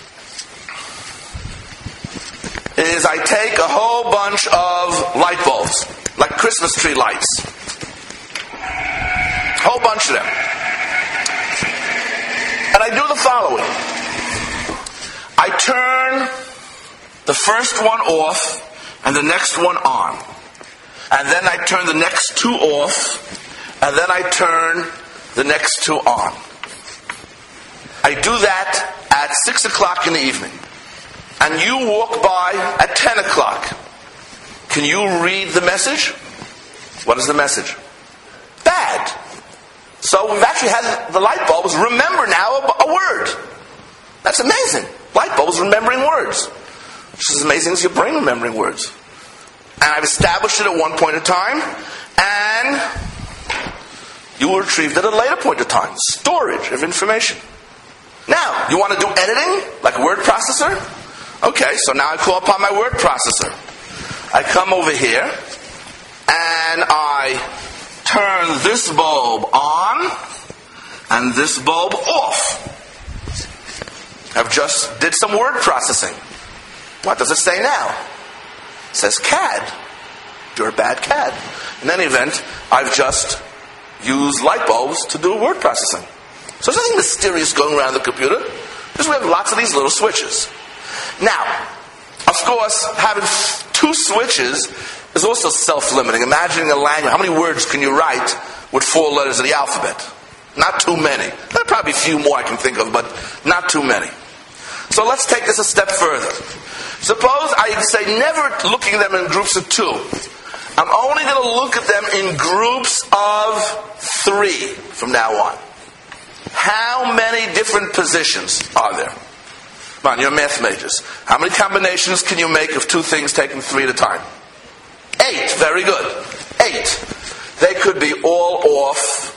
is I take a whole bunch of light bulbs, like Christmas tree lights. A whole bunch of them. And I do the following. I turn the first one off and the next one on. And then I turn the next two off, and then I turn the next two on. I do that at six o'clock in the evening. And you walk by at ten o'clock. Can you read the message? What is the message? Bad. So we've actually had the light bulbs remember now a, a word. That's amazing. Light bulbs remembering words. Which is as amazing as your brain remembering words. And I've established it at one point in time, and you will retrieve it at a later point in time. Storage of information. Now, you want to do editing, like a word processor? Okay, so now I call upon my word processor. I come over here, and I turn this bulb on, and this bulb off. I've just did some word processing. What does it say now? It says C A D. You're a bad C A D. In any event, I've just used light bulbs to do word processing. So there's nothing mysterious going around the computer. Just we have lots of these little switches. Now, of course, having two switches is also self-limiting. Imagining a language, how many words can you write with four letters of the alphabet? Not too many. There are probably a few more I can think of, but not too many. So let's take this a step further. Suppose I say never looking at them in groups of two. I'm only going to look at them in groups of three from now on. How many different positions are there? Come on, you're math majors. How many combinations can you make of two things taken three at a time? Eight. Very good. Eight. They could be all off.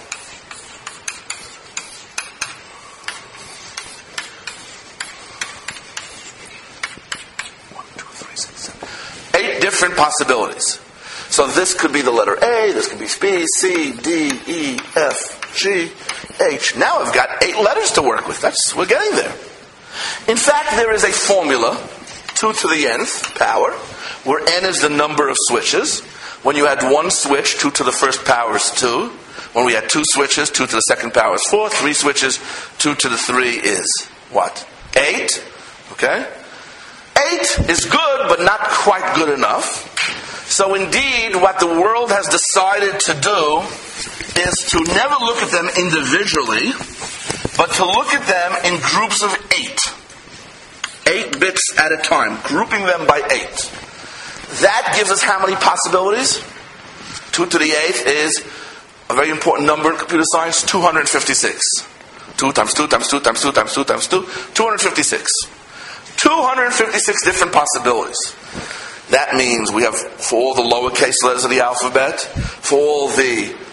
Eight different possibilities. So this could be the letter A, this could be B, C, D, E, F, G, H. Now I've got eight letters to work with. That's, we're getting there. In fact, there is a formula, two to the nth power, where n is the number of switches. When you had one switch, two to the first power is two. When we had two switches, two to the second power is four. Three switches, two to the three is what? Eight. Okay? Eight is good, but not quite good enough. So indeed, what the world has decided to do is to never look at them individually, but to look at them in groups of eight. Eight bits at a time, grouping them by eight. That gives us how many possibilities? Two to the eighth is a very important number in computer science, two hundred fifty-six. Two times two times two times two times two times two, two hundred fifty-six. two hundred fifty-six different possibilities. That means we have, for all the lowercase letters of the alphabet, for all the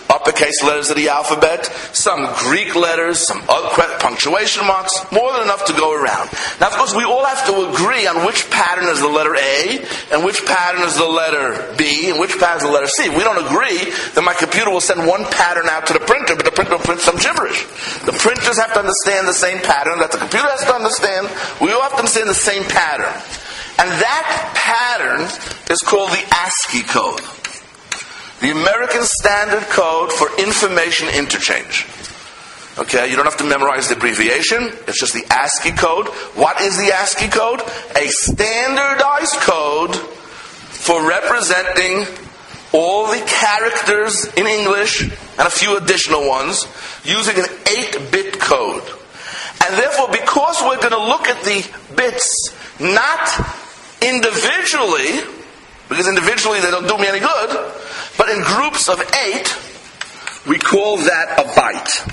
uppercase letters of the alphabet, some Greek letters, some other punctuation marks, more than enough to go around. Now, of course, we all have to agree on which pattern is the letter A, and which pattern is the letter B, and which pattern is the letter C. If we don't agree, then my computer will send one pattern out to the printer, but the printer will print some gibberish. The printers have to understand the same pattern that the computer has to understand. We all have to understand the same pattern. And that pattern is called the ASCII code. The American Standard Code for Information Interchange. Okay, you don't have to memorize the abbreviation. It's just the ASCII code. What is the ASCII code? A standardized code for representing all the characters in English and a few additional ones using an eight-bit code. And therefore, because we're going to look at the bits not individually, because individually they don't do me any good, but in groups of eight, we call that a byte.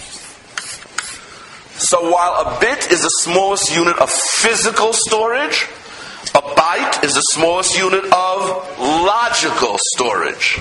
So while a bit is the smallest unit of physical storage, a byte is the smallest unit of logical storage.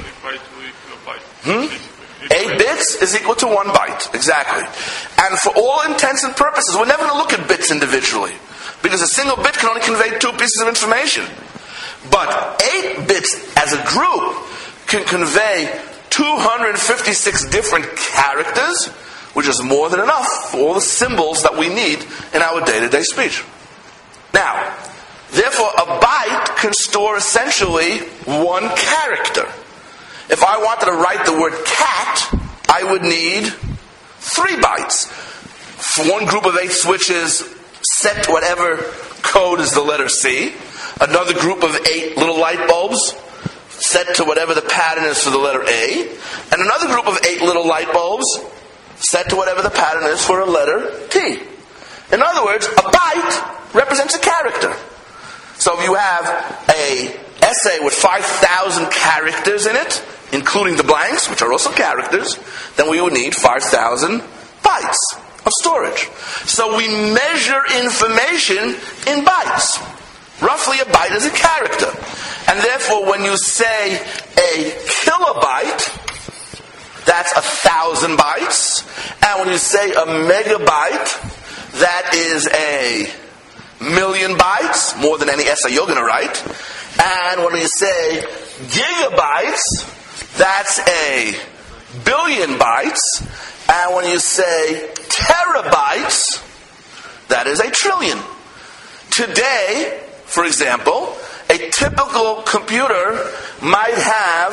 Hmm? Eight bits is equal to one byte, exactly. And for all intents and purposes, we're never going to look at bits individually, because a single bit can only convey two pieces of information. But eight bits as a group can convey two hundred fifty-six different characters, which is more than enough for all the symbols that we need in our day-to-day speech. Now, therefore, a byte can store essentially one character. If I wanted to write the word cat, I would need three bytes. For one group of eight switches, set to whatever code is the letter C. Another group of eight little light bulbs, set to whatever the pattern is for the letter A. And another group of eight little light bulbs, set to whatever the pattern is for a letter T. In other words, a byte represents a character. So if you have a essay with five thousand characters in it, including the blanks, which are also characters, then we would need five thousand bytes of storage. So we measure information in bytes. Roughly a byte is a character. And therefore, when you say a kilobyte, that's a thousand bytes. And when you say a megabyte, that is a million bytes, more than any essay you're going to write. And when you say gigabytes, that's a billion bytes. And when you say terabytes, that is a trillion. Today, for example, a typical computer might have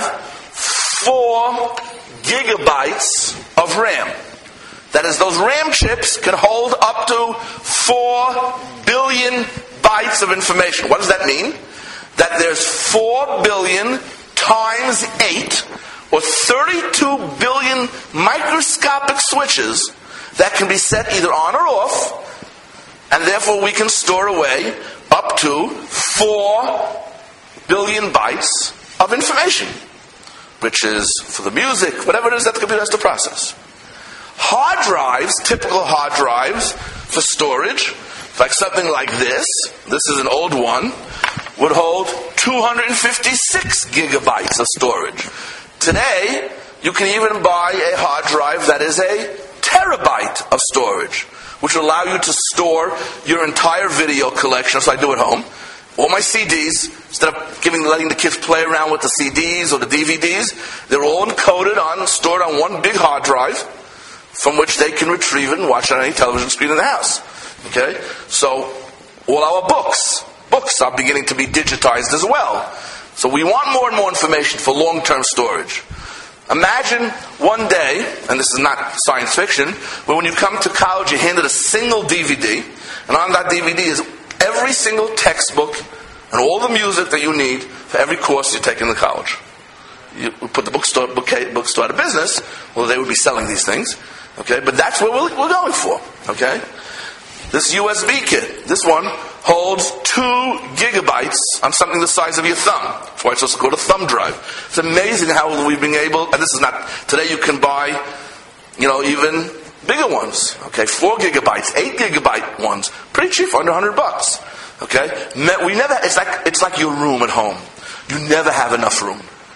four gigabytes of RAM. That is, those RAM chips can hold up to four billion bytes of information. What does that mean? That there's four billion times eight, or thirty-two billion microscopic switches that can be set either on or off, and therefore we can store away up to four billion bytes of information, which is for the music, whatever it is that the computer has to process. Hard drives, typical hard drives for storage, like something like this, this is an old one, would hold two hundred fifty-six gigabytes of storage. Today, you can even buy a hard drive that is a terabyte of storage, which will allow you to store your entire video collection, so I do at home. All my C Ds, instead of giving, letting the kids play around with the C Ds or the D V Ds, they're all encoded on, stored on one big hard drive, from which they can retrieve it and watch it on any television screen in the house. Okay? So, all our books, books are beginning to be digitized as well. So we want more and more information for long-term storage. Imagine one day, and this is not science fiction, but when you come to college, you're handed a single D V D, and on that D V D is every single textbook and all the music that you need for every course you take in the college. You put the bookstore, book, bookstore out of business, well, they would be selling these things. Okay, but that's what we're, we're going for. Okay, this U S B kit, this one holds two gigabytes on something the size of your thumb. That's why it's also called a thumb drive. It's amazing how we've been able. And this is not today. You can buy, you know, even bigger ones. Okay, four gigabytes, eight gigabyte ones, pretty cheap, under a hundred bucks. Okay, we never. It's like it's like your room at home. You never have enough room.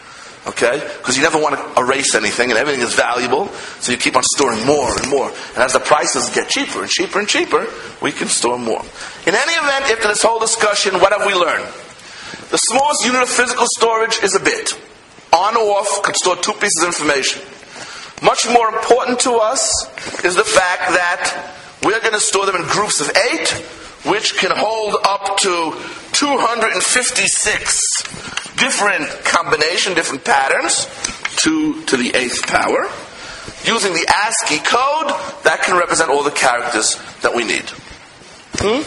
Okay? Because you never want to erase anything, and everything is valuable, so you keep on storing more and more. And as the prices get cheaper and cheaper and cheaper, we can store more. In any event, after this whole discussion, what have we learned? The smallest unit of physical storage is a bit. On or off can store two pieces of information. Much more important to us is the fact that we're going to store them in groups of eight, which can hold up to two hundred fifty-six different combination, different patterns, two to the eighth power, using the ASCII code that can represent all the characters that we need. Hmm?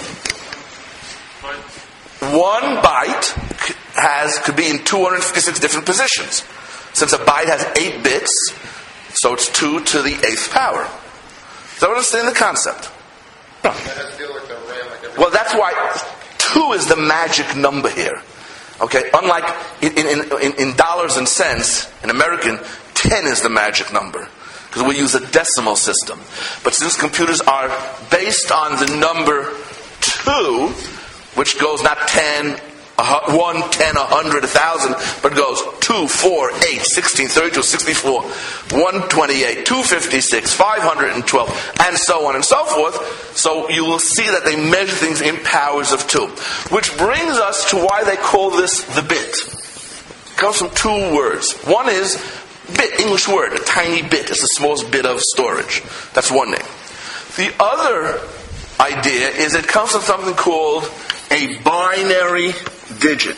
One byte has could be in two hundred fifty-six different positions. Since a byte has eight bits, so it's two to the eighth power. Does that understand the concept? No. Well, that's why two is the magic number here. Okay, unlike in, in, in, in dollars and cents, in American, ten is the magic number. Because we use a decimal system. But since computers are based on the number two, which goes not ten, one, ten, a hundred, a thousand, but it goes two, four, eight, sixteen, thirty-two, sixty-four, one twenty-eight, two fifty-six, five hundred twelve, and so on and so forth. So you will see that they measure things in powers of two. Which brings us to why they call this the bit. It comes from two words. One is bit, English word, a tiny bit. It's the smallest bit of storage. That's one name. The other idea is it comes from something called a binary digit.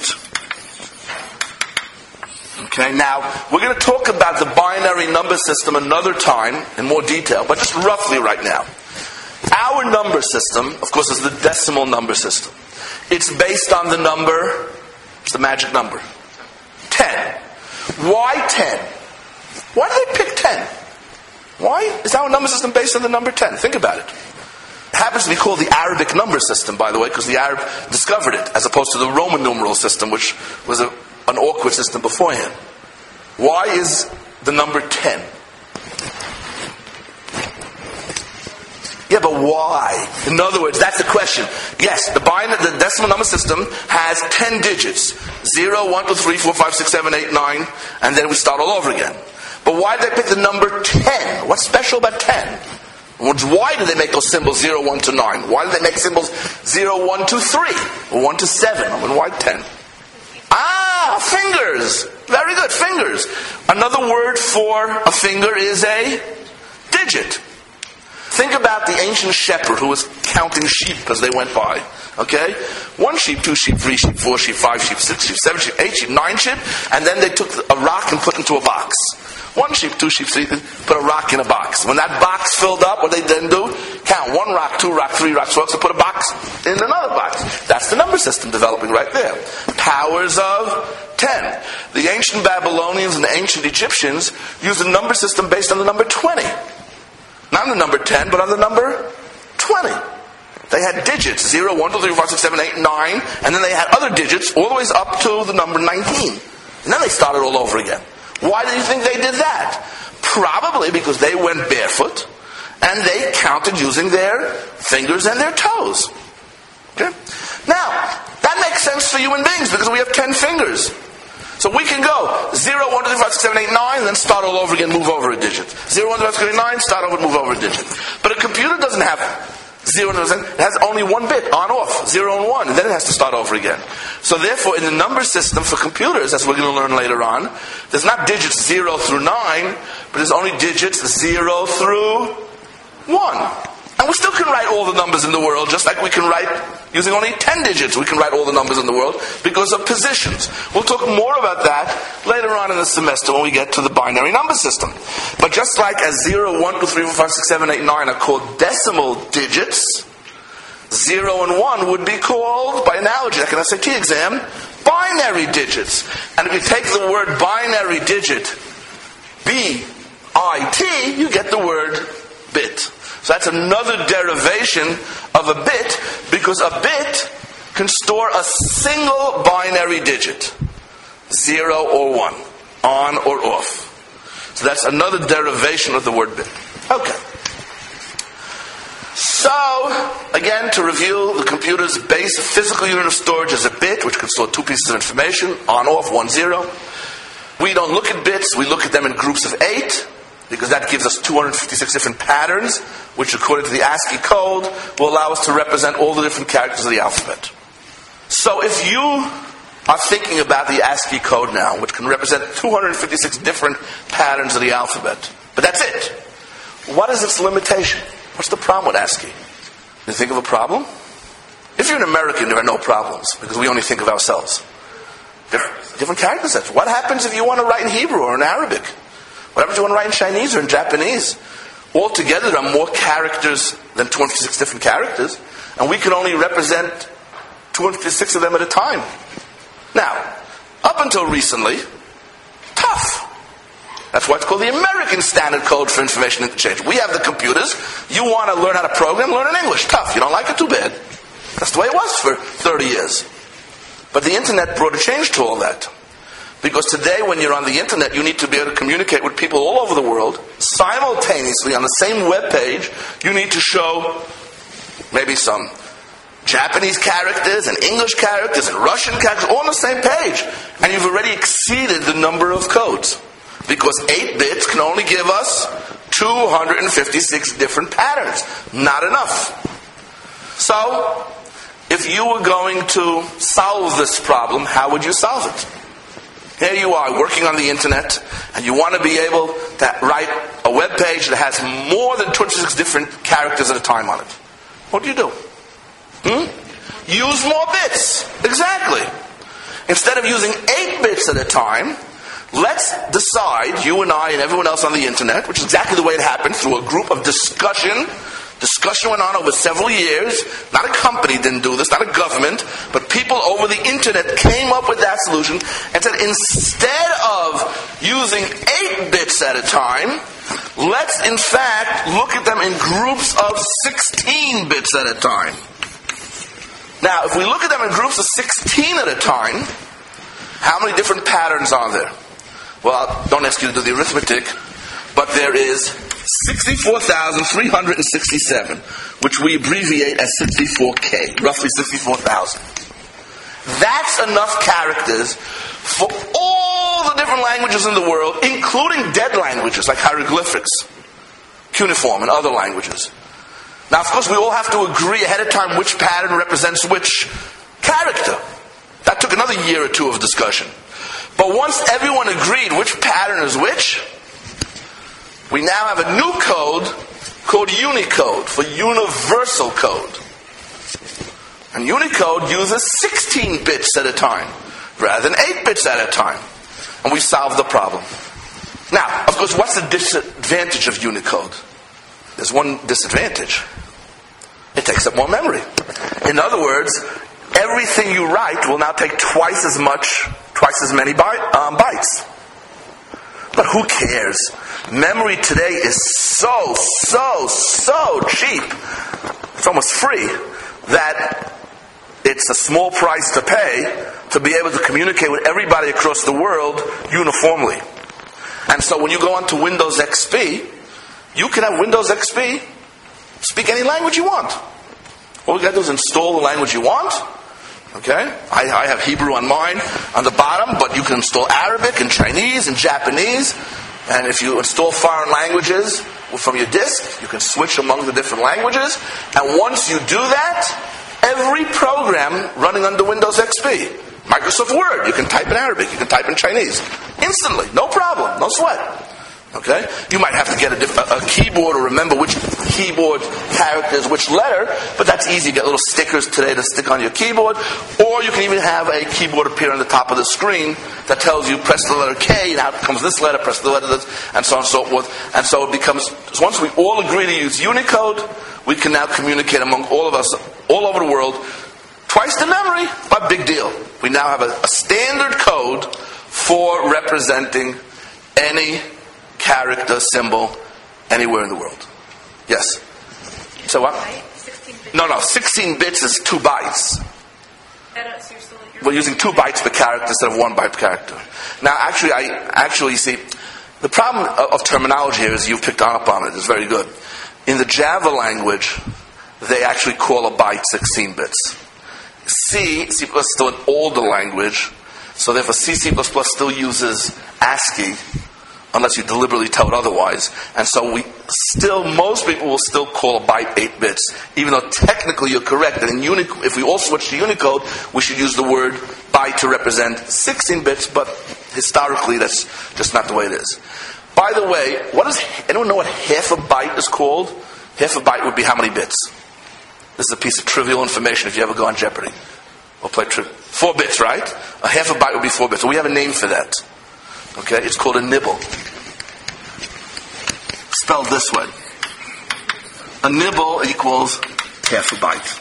Okay, now we're going to talk about the binary number system another time in more detail, but just roughly right now. Our number system, of course, is the decimal number system. It's based on the number, it's the magic number, ten. Why ten? Why did they pick ten? Why is our number system based on the number ten? Think about it. It happens to be called the Arabic number system, by the way, because the Arab discovered it, as opposed to the Roman numeral system, which was a, an awkward system beforehand. Why is the number ten? Yeah, but why? In other words, that's the question. Yes, the binary, the decimal number system has ten digits. zero, one, two, three, four, five, six, seven, eight, nine, and then we start all over again. But why did they pick the number ten? What's special about ten? Why did they make those symbols zero, one to nine? Why did they make symbols zero, one to three? Or one to seven? And why ten? Ah, fingers! Very good, fingers. Another word for a finger is a digit. Think about the ancient shepherd who was counting sheep as they went by. Okay? One sheep, two sheep, three sheep, four sheep, five sheep, six sheep, seven sheep, eight sheep, nine sheep, and then they took a rock and put it into a box. One sheep, two sheep, three, put a rock in a box. When that box filled up, what they then do? Count one rock, two rock, three rocks, four rocks, and put a box in another box. That's the number system developing right there. Powers of ten. The ancient Babylonians and the ancient Egyptians used a number system based on the number twenty. Not on the number ten, but on the number twenty. They had digits, zero, one, two, three, four, five, six, seven, eight, nine, and then they had other digits all the way up to the number nineteen. And then they started all over again. Why do you think they did that? Probably because they went barefoot and they counted using their fingers and their toes. Okay? Now, that makes sense for human beings because we have ten fingers. So we can go zero, one, two, three, five, six, seven, eight, nine, and then start all over again, move over a digit. zero, one, two, three, five, six, seven, eight, nine, start over, move over a digit. But a computer doesn't have zero, it has only one bit, on, off, zero and one, and then it has to start over again. So therefore, in the number system for computers, as we're going to learn later on, there's not digits zero through nine, but there's only digits zero through one. And we still can write all the numbers in the world, just like we can write, using only ten digits, we can write all the numbers in the world because of positions. We'll talk more about that later on in the semester when we get to the binary number system. But just like as zero, one, two, three, four, five, six, seven, eight, nine are called decimal digits, zero and one would be called, by analogy, like an S A T exam, binary digits. And if you take the word binary digit, B I T, you get the word bit. So that's another derivation of a bit, because a bit can store a single binary digit, zero or one, on or off. So that's another derivation of the word bit. Okay. So, again, to review, the computer's base physical unit of storage is a bit, which can store two pieces of information, on, off, one, zero. We don't look at bits, we look at them in groups of eight, because that gives us two hundred fifty-six different patterns, which according to the ASCII code will allow us to represent all the different characters of the alphabet. So if you are thinking about the ASCII code now, which can represent two hundred fifty-six different patterns of the alphabet, but that's it. What is its limitation? What's the problem with ASCII? You think of a problem? If you're an American, there are no problems, because we only think of ourselves. Different, different character sets. What happens if you want to write in Hebrew or in Arabic? What happens if you want to write in Chinese or in Japanese? Altogether, there are more characters than two hundred fifty-six different characters, and we can only represent two hundred fifty-six of them at a time. Now, up until recently, tough. That's why it's called the American Standard Code for Information Interchange. We have the computers. You want to learn how to program, learn in English. Tough. You don't like it, too bad. That's the way it was for thirty years. But the internet brought a change to all that. Because today, when you're on the internet, you need to be able to communicate with people all over the world. Simultaneously, on the same web page, you need to show maybe some Japanese characters and English characters and Russian characters all on the same page. And you've already exceeded the number of codes. Because eight bits can only give us two hundred fifty-six different patterns. Not enough. So, if you were going to solve this problem, how would you solve it? Here you are working on the internet, and you want to be able to write a web page that has more than twenty-six different characters at a time on it. What do you do? Hmm? Use more bits. Exactly. Instead of using eight bits at a time, let's decide, you and I and everyone else on the internet, which is exactly the way it happened, through a group of discussion. Discussion went on over several years. Not a company didn't do this, not a government, but people over the internet came up with that solution and said, instead of using eight bits at a time, let's in fact look at them in groups of sixteen bits at a time. Now, if we look at them in groups of sixteen at a time, how many different patterns are there? Well, I don't ask you to do the arithmetic, but there is sixty-four thousand three hundred sixty-seven, which we abbreviate as sixty-four K, roughly sixty-four thousand. That's enough characters for all the different languages in the world, including dead languages like hieroglyphics, cuneiform, and other languages. Now, of course, we all have to agree ahead of time which pattern represents which character. That took another year or two of discussion. But once everyone agreed which pattern is which, we now have a new code called Unicode, for Universal Code. And Unicode uses sixteen bits at a time, rather than eight bits at a time. And we solved the problem. Now, of course, what's the disadvantage of Unicode? There's one disadvantage. It takes up more memory. In other words, everything you write will now take twice as much, twice as many byte, um, bytes. But who cares? Memory today is so, so, so cheap, it's almost free, that it's a small price to pay to be able to communicate with everybody across the world uniformly. And so when you go onto Windows X P, you can have Windows X P speak any language you want. All you got to do is install the language you want. Okay? I, I have Hebrew on mine on the bottom, but you can install Arabic and Chinese and Japanese. And if you install foreign languages from your disk, you can switch among the different languages. And once you do that, every program running under Windows X P, Microsoft Word, you can type in Arabic, you can type in Chinese. Instantly, no problem, no sweat. Okay? You might have to get a, diff- a keyboard or remember which keyboard characters, which letter, but that's easy. You get little stickers today to stick on your keyboard, or you can even have a keyboard appear on the top of the screen that tells you press the letter K, now comes this letter, press the letter this, and so on and so forth. And so it becomes, once we all agree to use Unicode, we can now communicate among all of us, all over the world, twice the memory, but big deal. We now have a, a standard code for representing any character, symbol, anywhere in the world. Yes? So what? No, no, sixteen bits is two bytes. We're using two bytes per character instead of one byte per character. Now, actually, I actually see, the problem of terminology here is you've picked up on it. It's very good. In the Java language, they actually call a byte sixteen bits. C, C++ is still an older language, So therefore C, C++ still uses ASCII, unless you deliberately tell it otherwise. And so we still, most people will still call a byte eight bits, even though technically you're correct. And in Unicode, if we all switch to Unicode, we should use the word byte to represent sixteen bits, but historically that's just not the way it is. By the way, what is, anyone know what half a byte is called? Half a byte would be how many bits? This is a piece of trivial information if you ever go on Jeopardy. Or play trivia. Four bits, right? A half a byte would be four bits. So we have a name for that. Okay, it's called a nibble. Spelled this way. A nibble equals half a byte.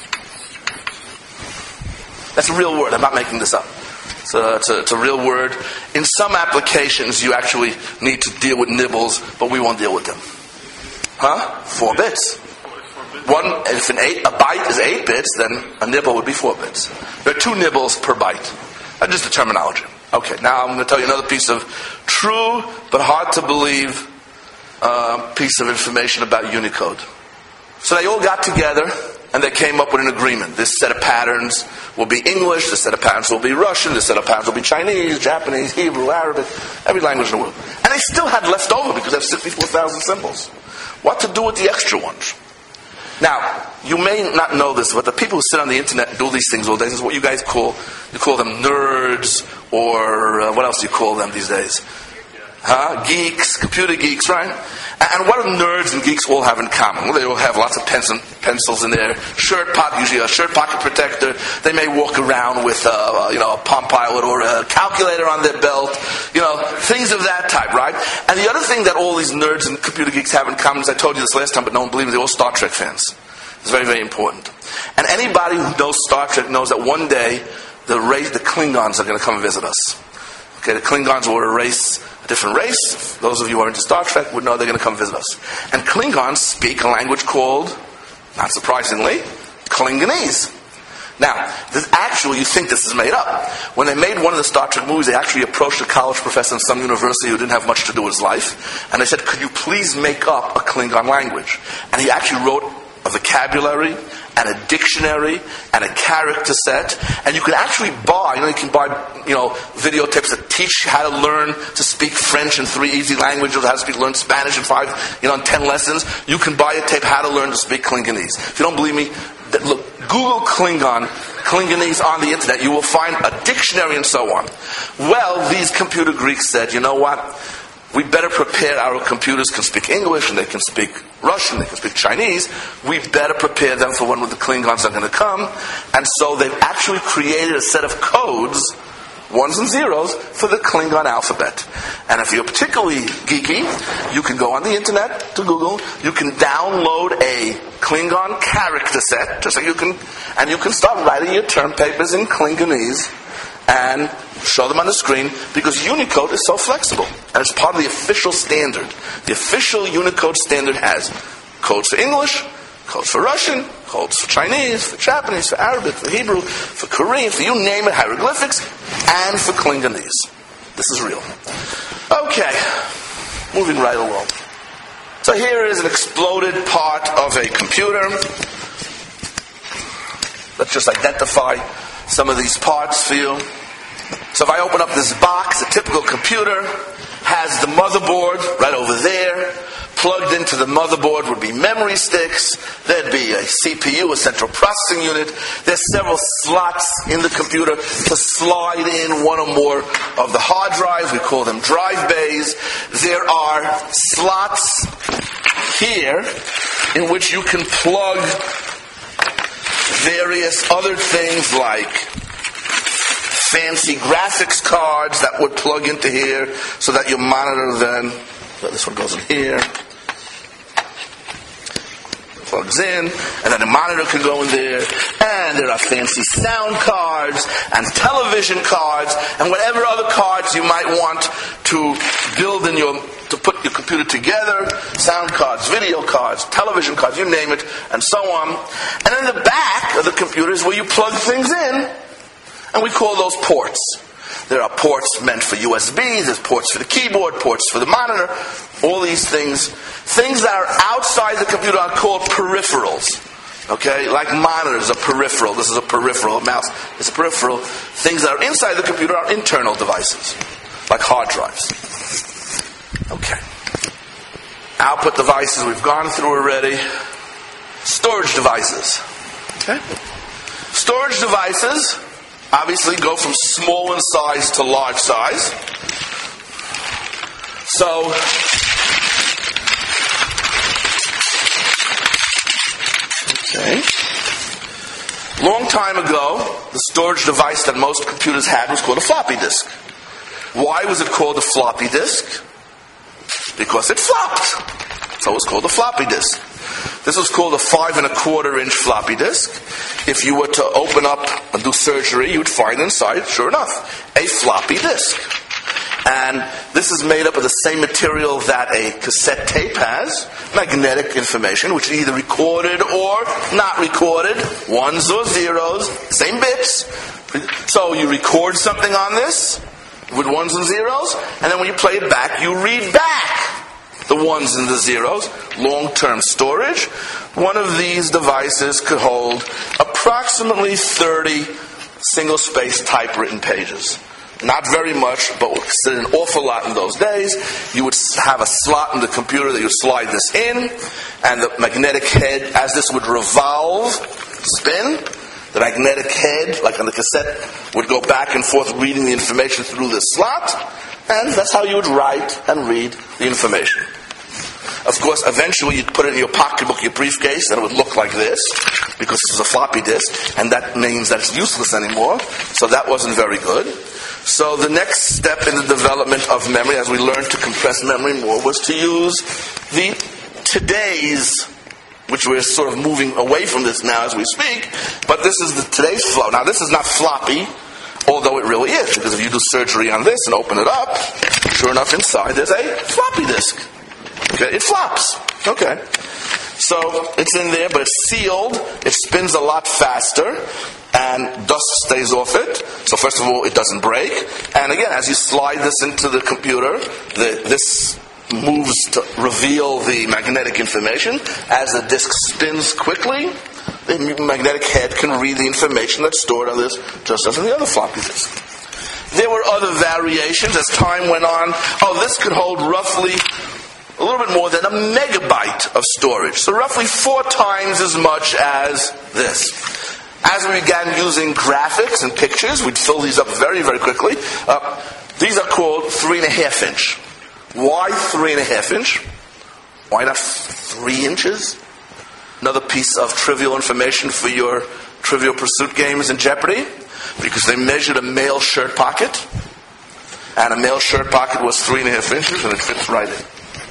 That's a real word. I'm not making this up. It's a, it's, a, it's a real word. In some applications, you actually need to deal with nibbles, but we won't deal with them. Huh? Four bits. One, if an eight, a byte is eight bits, then a nibble would be four bits. There are two nibbles per byte. That's just the terminology. Okay, now I'm going to tell you another piece of true but hard to believe uh, piece of information about Unicode. So they all got together and they came up with an agreement. This set of patterns will be English, this set of patterns will be Russian, this set of patterns will be Chinese, Japanese, Hebrew, Arabic, every language in the world. And they still had left over because they have sixty-four thousand symbols. What to do with the extra ones? Now, you may not know this, but the people who sit on the internet and do these things all day, this is what you guys call, you call them nerds, or uh, what else do you call them these days? Huh? Geeks, computer geeks, right? And what do nerds and geeks all have in common? Well, they all have lots of pencil, pencils in their shirt pocket, usually a shirt pocket protector. They may walk around with a, you know, a Palm Pilot or a calculator on their belt, you know, things of that type, right? And the other thing that all these nerds and computer geeks have in common is, I told you this last time, but no one believed me, they're all Star Trek fans. It's very, very important. And anybody who knows Star Trek knows that one day the race, the Klingons are going to come and visit us. Okay, the Klingons were a race, a different race. Those of you who are into Star Trek would know they're going to come visit us. And Klingons speak a language called, not surprisingly, Klingonese. Now, this actually, you think this is made up. When they made one of the Star Trek movies, they actually approached a college professor in some university who didn't have much to do with his life. And they said, could you please make up a Klingon language? And he actually wrote a vocabulary and a dictionary and a character set, and you can actually buy, you know, you can buy, you know, videotapes that teach how to learn to speak French in three easy languages, how to speak, learn Spanish in five, you know, in ten lessons. You can buy a tape how to learn to speak Klingonese. If you don't believe me, look, Google Klingon, Klingonese on the internet. You will find a dictionary and so on. Well, these computer Greeks said, you know what? We better prepare, our computers can speak English and they can speak Russian, they can speak Chinese. We better prepare them for when the Klingons are going to come. And so they've actually created a set of codes, ones and zeros, for the Klingon alphabet. And if you're particularly geeky, you can go on the internet to Google, you can download a Klingon character set, just so you can, and you can start writing your term papers in Klingonese and show them on the screen, because Unicode is so flexible. And it's part of the official standard. The official Unicode standard has codes for English, codes for Russian, codes for Chinese, for Japanese, for Arabic, for Hebrew, for Korean, for you name it, hieroglyphics, and for Klingonese. This is real. Okay, moving right along. So here is an exploded part of a computer. Let's just identify some of these parts for you. So if I open up this box, a typical computer has the motherboard right over there. Plugged into the motherboard would be memory sticks. There'd be a C P U, a central processing unit. There's several slots in the computer to slide in one or more of the hard drives. We call them drive bays. There are slots here in which you can plug various other things like fancy graphics cards that would plug into here so that your monitor then, well, this one goes in here, plugs in, and then the monitor can go in there, and there are fancy sound cards and television cards and whatever other cards you might want to build in your, to put your computer together, sound cards, video cards, television cards, you name it, and so on. And in the back of the computer is where you plug things in, and we call those ports. There are ports meant for U S B, there's ports for the keyboard, ports for the monitor, all these things. Things that are outside the computer are called peripherals. Okay, like monitors, a peripheral. This is a peripheral. A mouse is a peripheral. Things that are inside the computer are internal devices, like hard drives. Okay. Output devices we've gone through already. Storage devices. Okay. Storage devices obviously go from small in size to large size. So, okay. Long time ago, the storage device that most computers had was called a floppy disk. Why was it called a floppy disk? Because it flopped. So it was called a floppy disk. This was called a five and a quarter inch floppy disk. If you were to open up and do surgery, you would find inside, sure enough, a floppy disk. And this is made up of the same material that a cassette tape has, magnetic information, which is either recorded or not recorded, ones or zeros, same bits. So you record something on this with ones and zeros, and then when you play it back, you read back the ones and the zeros, long-term storage. One of these devices could hold approximately thirty single-space typewritten pages. Not very much, but considered an awful lot in those days. You would have a slot in the computer that you would slide this in, and the magnetic head, as this would revolve, spin, the magnetic head, like on the cassette, would go back and forth reading the information through this slot, and that's how you would write and read the information. Of course, eventually you'd put it in your pocketbook, your briefcase, and it would look like this, because this was a floppy disk, and that means that it's useless anymore, so that wasn't very good. So the next step in the development of memory, as we learned to compress memory more, was to use the today's, which we're sort of moving away from this now as we speak, but this is the today's flow. Now this is not floppy, although it really is, because if you do surgery on this and open it up, sure enough inside there's a floppy disk. Okay, it flops. Okay. So it's in there, but it's sealed, it spins a lot faster, and dust stays off it. So first of all, it doesn't break. And again, as you slide this into the computer, the, this moves to reveal the magnetic information. As the disk spins quickly, the magnetic head can read the information that's stored on this, just as in the other floppy disk. There were other variations as time went on. Oh, this could hold roughly a little bit more than a megabyte of storage. So roughly four times as much as this. As we began using graphics and pictures, we'd fill these up very, very quickly. Uh, these are called three and a half inch. Why three and a half inch? Why not three inches? Another piece of trivial information for your Trivial Pursuit games in Jeopardy, because they measured a male shirt pocket, and a male shirt pocket was three and a half inches, and it fits right in.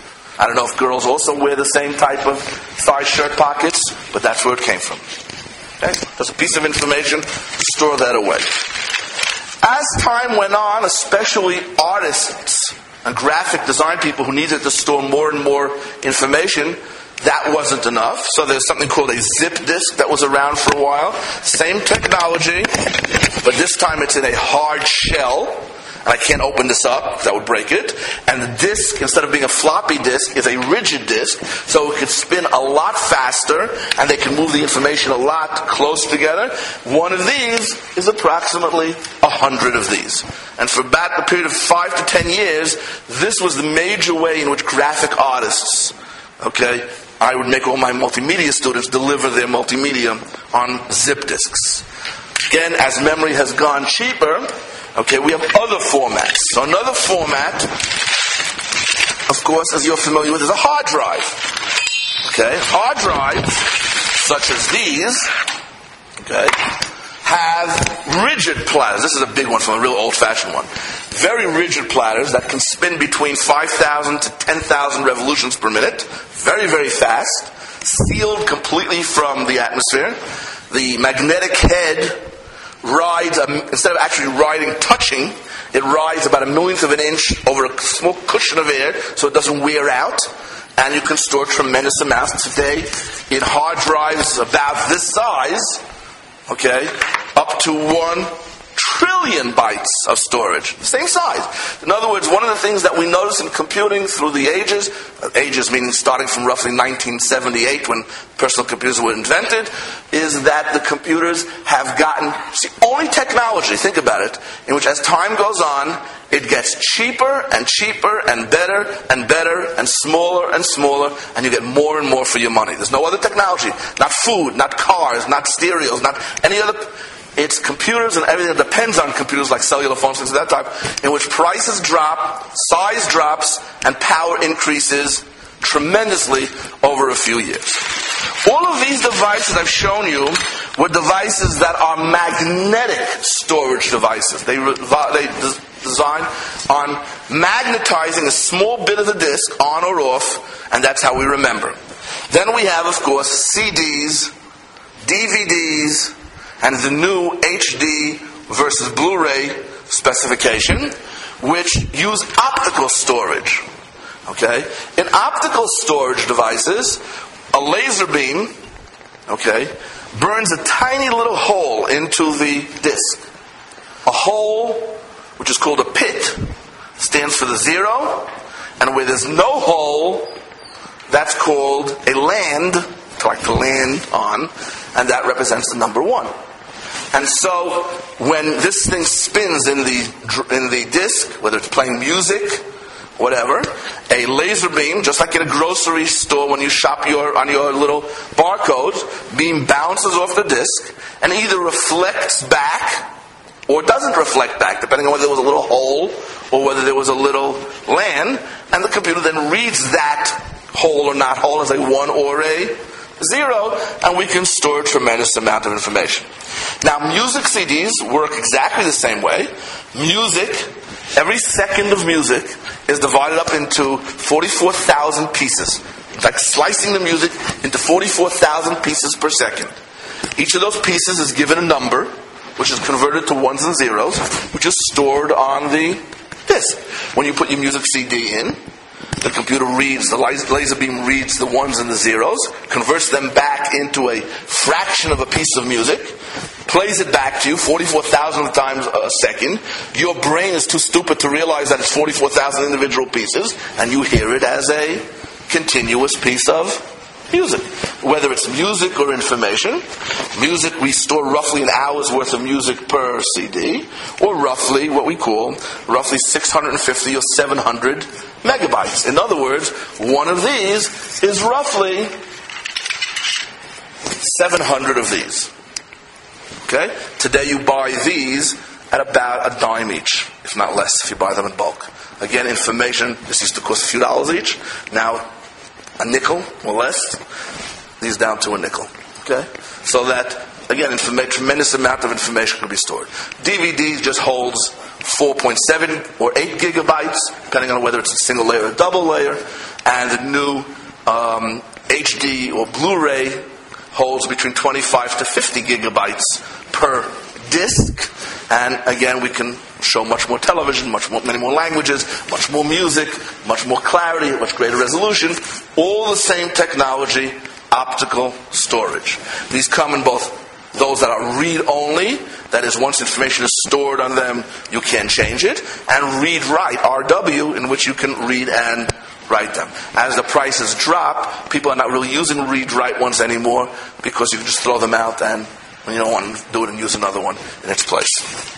I don't know if girls also wear the same type of size shirt pockets, but that's where it came from. Okay? Just a piece of information, store that away. As time went on, especially artists and graphic design people who needed to store more and more information, that wasn't enough. So there's something called a zip disk that was around for a while. Same technology, but this time it's in a hard shell. And I can't open this up, that would break it. And the disk, instead of being a floppy disk, is a rigid disk, so it could spin a lot faster, and they can move the information a lot closer together. One of these is approximately a hundred of these. And for about the period of five to ten years, this was the major way in which graphic artists, okay, I would make all my multimedia students deliver their multimedia on zip disks. Again, as memory has gone cheaper, okay, we have other formats. So another format, of course, as you're familiar with, is a hard drive. Okay, hard drives, such as these, okay, have rigid platters. This is a big one from a real old-fashioned one. Very rigid platters that can spin between five thousand to ten thousand revolutions per minute. Very, very fast. Sealed completely from the atmosphere. The magnetic head rides, um, instead of actually riding, touching, it rides about a millionth of an inch over a small cushion of air so it doesn't wear out. And you can store tremendous amounts today in hard drives about this size, okay, up to one trillion bytes of storage. Same size. In other words, one of the things that we notice in computing through the ages, uh, ages meaning starting from roughly nineteen seventy-eight when personal computers were invented, is that the computers have gotten, it's the only technology, think about it, in which as time goes on, it gets cheaper and cheaper and better and better and smaller and smaller, and you get more and more for your money. There's no other technology. Not food, not cars, not stereos, not any other. It's computers and everything that depends on computers like cellular phones, things of that type, in which prices drop, size drops, and power increases tremendously over a few years. All of these devices I've shown you were devices that are magnetic storage devices. They, they design on magnetizing a small bit of the disk on or off, and that's how we remember. Then we have, of course, C Ds, D V Ds, and the new H D versus Blu-ray specification, which use optical storage. Okay? In optical storage devices, a laser beam, okay, burns a tiny little hole into the disk. A hole, which is called a pit, stands for the zero, and where there's no hole, that's called a land, like to land on, and that represents the number one. And so, when this thing spins in the in the disc, whether it's playing music, whatever, a laser beam, just like in a grocery store when you shop your on your little barcodes, beam bounces off the disc and either reflects back or doesn't reflect back, depending on whether there was a little hole or whether there was a little land, and the computer then reads that hole or not hole as a one or a zero, and we can store a tremendous amount of information. Now, music C Ds work exactly the same way. Music, every second of music is divided up into forty-four thousand pieces. It's like slicing the music into forty-four thousand pieces per second. Each of those pieces is given a number, which is converted to ones and zeros, which is stored on the disk. When you put your music C D in, the computer reads, the laser beam reads the ones and the zeros, converts them back into a fraction of a piece of music, plays it back to you forty-four thousand times a second. Your brain is too stupid to realize that it's forty-four thousand individual pieces, and you hear it as a continuous piece of music. Whether it's music or information, music we store roughly an hour's worth of music per C D, or roughly what we call roughly six hundred fifty or seven hundred megabytes. In other words, one of these is roughly seven hundred of these. Okay? Today you buy these at about a dime each, if not less, if you buy them in bulk. Again, information, this used to cost a few dollars each. Now, a nickel or less. These down to a nickel. Okay? So that, again, informa- tremendous amount of information can be stored. D V D just holds four point seven or eight gigabytes, depending on whether it's a single layer or a double layer. And the new um, H D or Blu-ray holds between twenty-five to fifty gigabytes per disc. And again, we can show much more television, much more, many more languages, much more music, much more clarity, much greater resolution. All the same technology, optical storage. These come in both those that are read-only, that is, once information is stored on them, you can't change it, and read-write, R W, in which you can read and write them. As the prices drop, people are not really using read-write ones anymore because you can just throw them out and you don't want to do it and use another one in its place.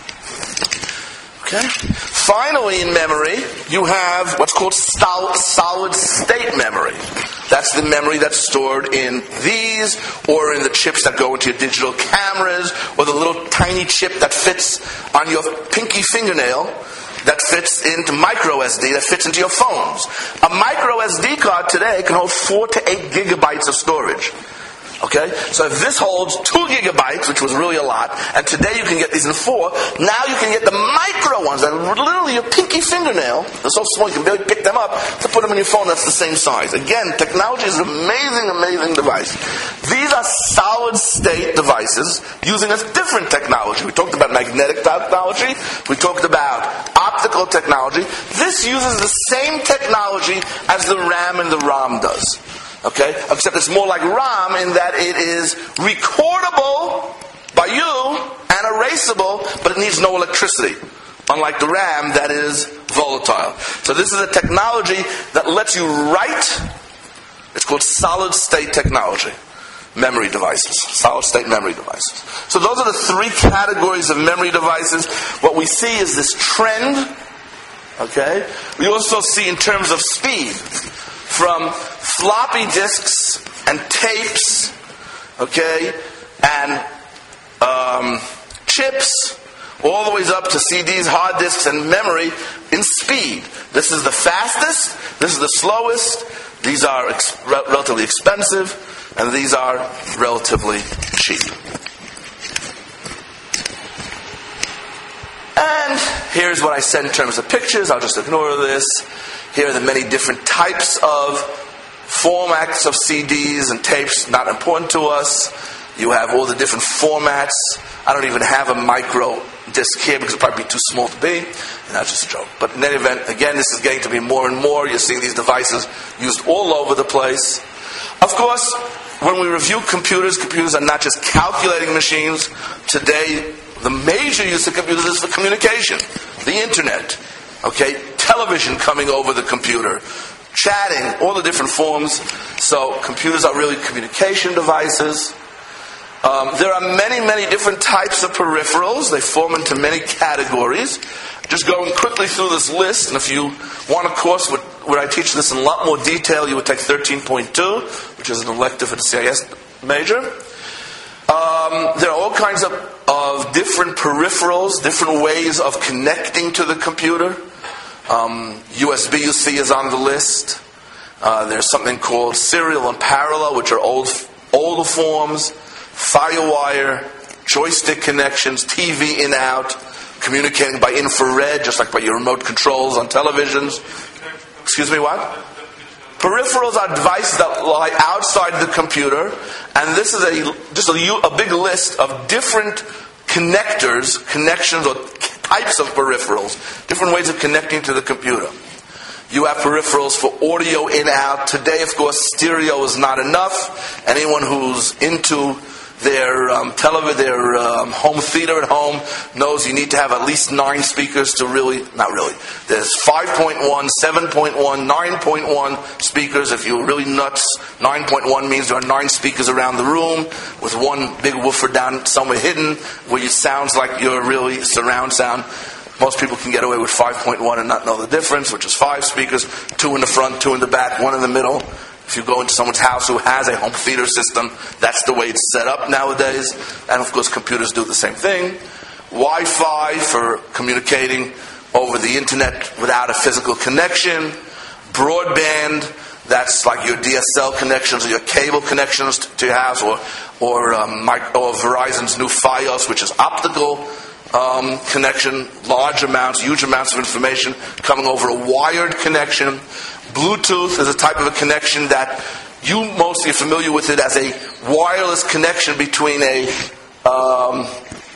Okay? Finally, in memory, you have what's called solid state memory. That's the memory that's stored in these, or in the chips that go into your digital cameras, or the little tiny chip that fits on your pinky fingernail, that fits into micro S D, that fits into your phones. A micro S D card today can hold four to eight gigabytes of storage. Okay? So if this holds two gigabytes, which was really a lot, and today you can get these in four, now you can get the micro ones that are literally your pinky fingernail. They're so small you can barely pick them up to put them in your phone that's the same size. Again, technology is an amazing, amazing device. These are solid state devices using a different technology. We talked about magnetic technology. We talked about optical technology. This uses the same technology as the RAM and the ROM does. Okay? Except it's more like ROM in that it is recordable by you and and erasable, but it needs no electricity. Unlike the RAM that is volatile. So this is a technology that lets you write. It's called solid state technology. Memory devices. Solid state memory devices. So those are the three categories of memory devices. What we see is this trend. Okay? We also see in terms of speed. From floppy disks and tapes. Okay? And um, chips. All the way up to C Ds, hard disks, and memory in speed. This is the fastest. This is the slowest. These are ex- re- relatively expensive, and these are relatively cheap. And here's what I said in terms of pictures. I'll just ignore this. Here are the many different types of formats of C Ds and tapes, not important to us. You have all the different formats. I don't even have a micro disc here because it'd probably be too small to be. And that's just a joke. But in any event, again, this is getting to be more and more. You're seeing these devices used all over the place. Of course, when we review computers, computers are not just calculating machines. Today, the major use of computers is for communication. The internet. Okay? Television coming over the computer. Chatting. All the different forms. So, computers are really communication devices. Um, there are many, many different types of peripherals. They form into many categories. Just going quickly through this list, and if you want a course where, where I teach this in a lot more detail, you would take thirteen point two, which is an elective for the C I S major. Um, there are all kinds of, of different peripherals, different ways of connecting to the computer. Um, U S B, you see, is on the list. Uh, there's something called serial and parallel, which are old, older forms. Firewire, joystick connections, T V in-out, communicating by infrared, just like by your remote controls on televisions. Excuse me, what? Peripherals are devices that lie outside the computer, and this is a just a, a big list of different connectors, connections, or types of peripherals, different ways of connecting to the computer. You have peripherals for audio in-out. Today, of course, stereo is not enough. Anyone who's into their um, television, their um, home theater at home knows you need to have at least nine speakers to really, not really. There's five point one, seven point one, nine point one speakers. If you're really nuts, nine point one means there are nine speakers around the room with one big woofer down somewhere hidden where it sounds like you're really surround sound. Most people can get away with five point one and not know the difference, which is five speakers, two in the front, two in the back, one in the middle. If you go into someone's house who has a home theater system, that's the way it's set up nowadays. And of course, computers do the same thing. Wi-Fi for communicating over the internet without a physical connection. Broadband, that's like your D S L connections or your cable connections to your house, or or, um, or Verizon's new Fios, which is optical um, connection, large amounts, huge amounts of information coming over a wired connection. Bluetooth is a type of a connection that you mostly are familiar with it as a wireless connection between a um,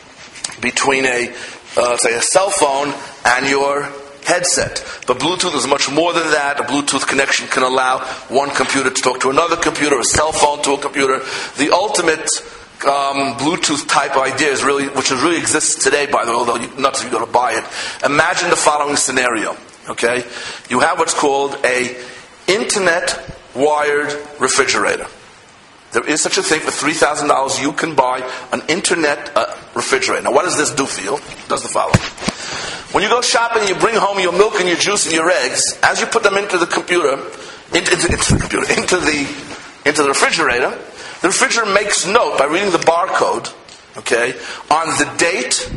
between a uh, say a cell phone and your headset. But Bluetooth is much more than that. A Bluetooth connection can allow one computer to talk to another computer, a cell phone to a computer. The ultimate um, Bluetooth type idea is really, which really exists today, by the way, although you, not if you go to buy it. Imagine the following scenario. Okay, you have what's called a internet wired refrigerator. There is such a thing. For three thousand dollars, you can buy an internet uh, refrigerator. Now, what does this do for you? It does the following. When you go shopping, you bring home your milk and your juice and your eggs. As you put them into the computer, into, into, into the computer, into the into the refrigerator, the refrigerator makes note by reading the barcode, okay, on the date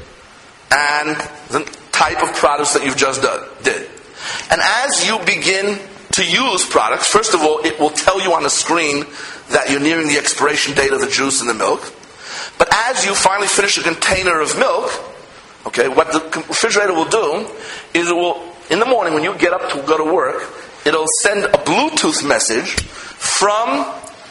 and the type of products that you've just done, did. And as you begin to use products, first of all, it will tell you on the screen that you're nearing the expiration date of the juice and the milk. But as you finally finish a container of milk, okay, what the refrigerator will do is it will, in the morning when you get up to go to work, it'll send a Bluetooth message from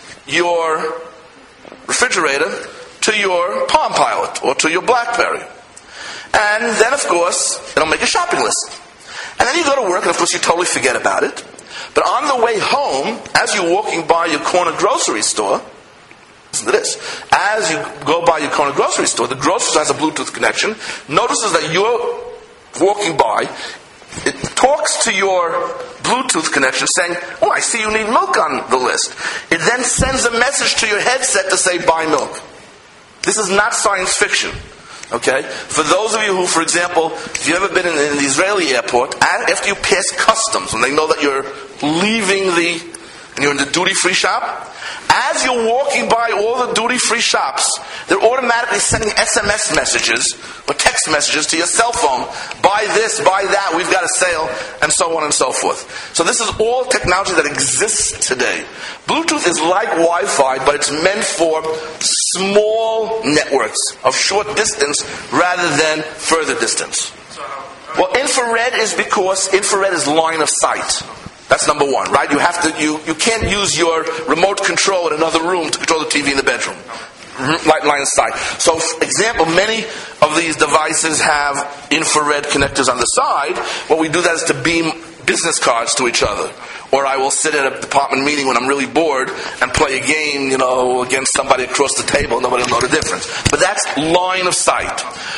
your refrigerator to your Palm Pilot or to your BlackBerry. And then, of course, it'll make a shopping list. And then you go to work, and of course you totally forget about it. But on the way home, as you're walking by your corner grocery store, listen to this, as you go by your corner grocery store, the grocery store has a Bluetooth connection, notices that you're walking by, it talks to your Bluetooth connection saying, oh, I see you need milk on the list. It then sends a message to your headset to say, buy milk. This is not science fiction. Okay? For those of you who, for example, if you've ever been in, in the Israeli airport, after you pass customs, when they know that you're leaving the, and you're in the duty-free shop, as you're walking by all the duty-free shops, they're automatically sending S M S messages or text messages to your cell phone. Buy this, buy that, we've got a sale, and so on and so forth. So this is all technology that exists today. Bluetooth is like Wi-Fi, but it's meant for small networks of short distance rather than further distance. Well, infrared is because infrared is line of sight. That's number one, right? You have to, you, you can't use your remote control in another room to control the T V in the bedroom. Light line of sight. So, for example, many of these devices have infrared connectors on the side. What we do that is to beam business cards to each other. Or I will sit at a department meeting when I'm really bored and play a game, you know, against somebody across the table. Nobody will know the difference. But that's line of sight.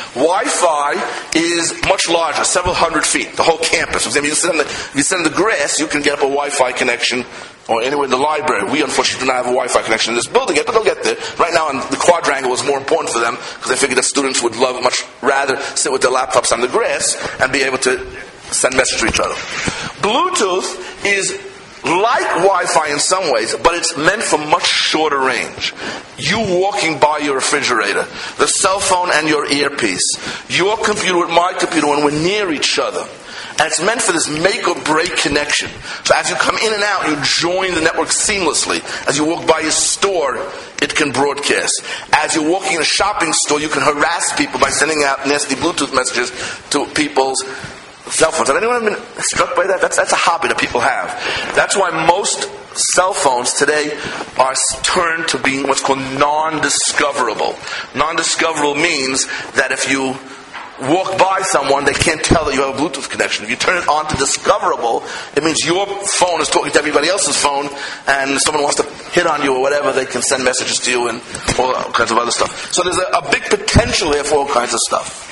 Wi-Fi is much larger, several hundred feet, the whole campus. For example, you sit in the, if you sit in the grass, you can get up a Wi-Fi connection, or anywhere in the library. We, unfortunately, do not have a Wi-Fi connection in this building yet, but they'll get there. Right now, the quadrangle is more important for them, because they figure that students would love much rather sit with their laptops on the grass and be able to send messages to each other. Bluetooth is like Wi-Fi in some ways, but it's meant for much shorter range. You walking by your refrigerator, the cell phone and your earpiece, your computer with my computer when we're near each other. And it's meant for this make or break connection. So as you come in and out, you join the network seamlessly. As you walk by your store, it can broadcast. As you're walking in a shopping store, you can harass people by sending out nasty Bluetooth messages to people's cell phones. Have anyone been struck by that? That's, that's a hobby that people have. That's why most cell phones today are turned to being what's called non-discoverable. Non-discoverable means that if you walk by someone, they can't tell that you have a Bluetooth connection. If you turn it on to discoverable, it means your phone is talking to everybody else's phone, and if someone wants to hit on you or whatever, they can send messages to you and all kinds of other stuff. So there's a, a big potential here for all kinds of stuff.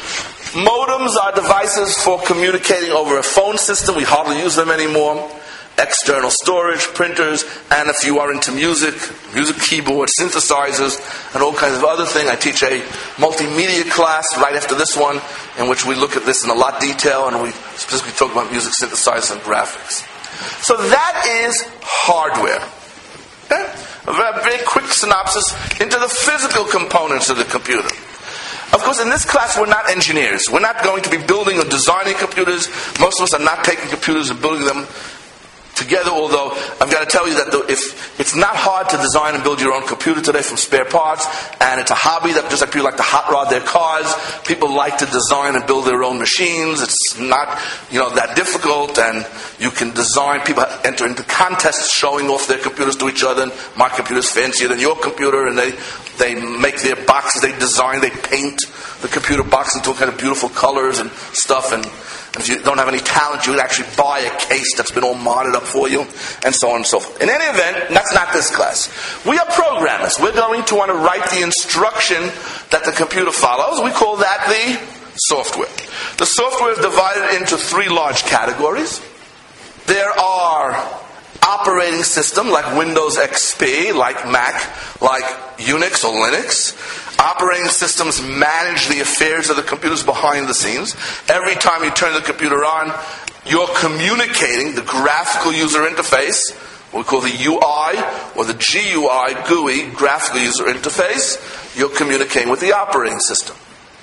Modems are devices for communicating over a phone system. We hardly use them anymore. External storage, printers, and if you are into music, music keyboards, synthesizers, and all kinds of other things. I teach a multimedia class right after this one, in which we look at this in a lot of detail, and we specifically talk about music synthesizers and graphics. So that is hardware. Okay? A very, very quick synopsis into the physical components of the computer. Of course, in this class, we're not engineers. We're not going to be building or designing computers. Most of us are not taking computers and building them together, although I've got to tell you that the, if it's not hard to design and build your own computer today from spare parts, and it's a hobby that just like people like to hot rod their cars, people like to design and build their own machines. It's not, you know, that difficult, and you can design. People enter into contests showing off their computers to each other, and my computer's fancier than your computer, and they they make their boxes, they design, they paint the computer box into all kind of beautiful colors and stuff, and And if you don't have any talent, you would actually buy a case that's been all modded up for you, and so on and so forth. In any event, that's not this class. We are programmers. We're going to want to write the instruction that the computer follows. We call that the software. The software is divided into three large categories. There are operating systems like Windows X P, like Mac, like Unix or Linux. Operating systems manage the affairs of the computers behind the scenes. Every time you turn the computer on, you're communicating the graphical user interface, what we call the U I, or the G U I, G U I, graphical user interface. You're communicating with the operating system.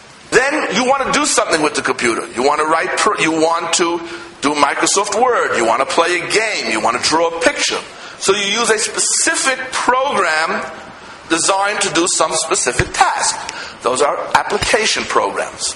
Then you want to do something with the computer. You want to write, pro- you want to do Microsoft Word. You want to play a game. You want to draw a picture. So you use a specific program designed to do some specific task. Those are application programs.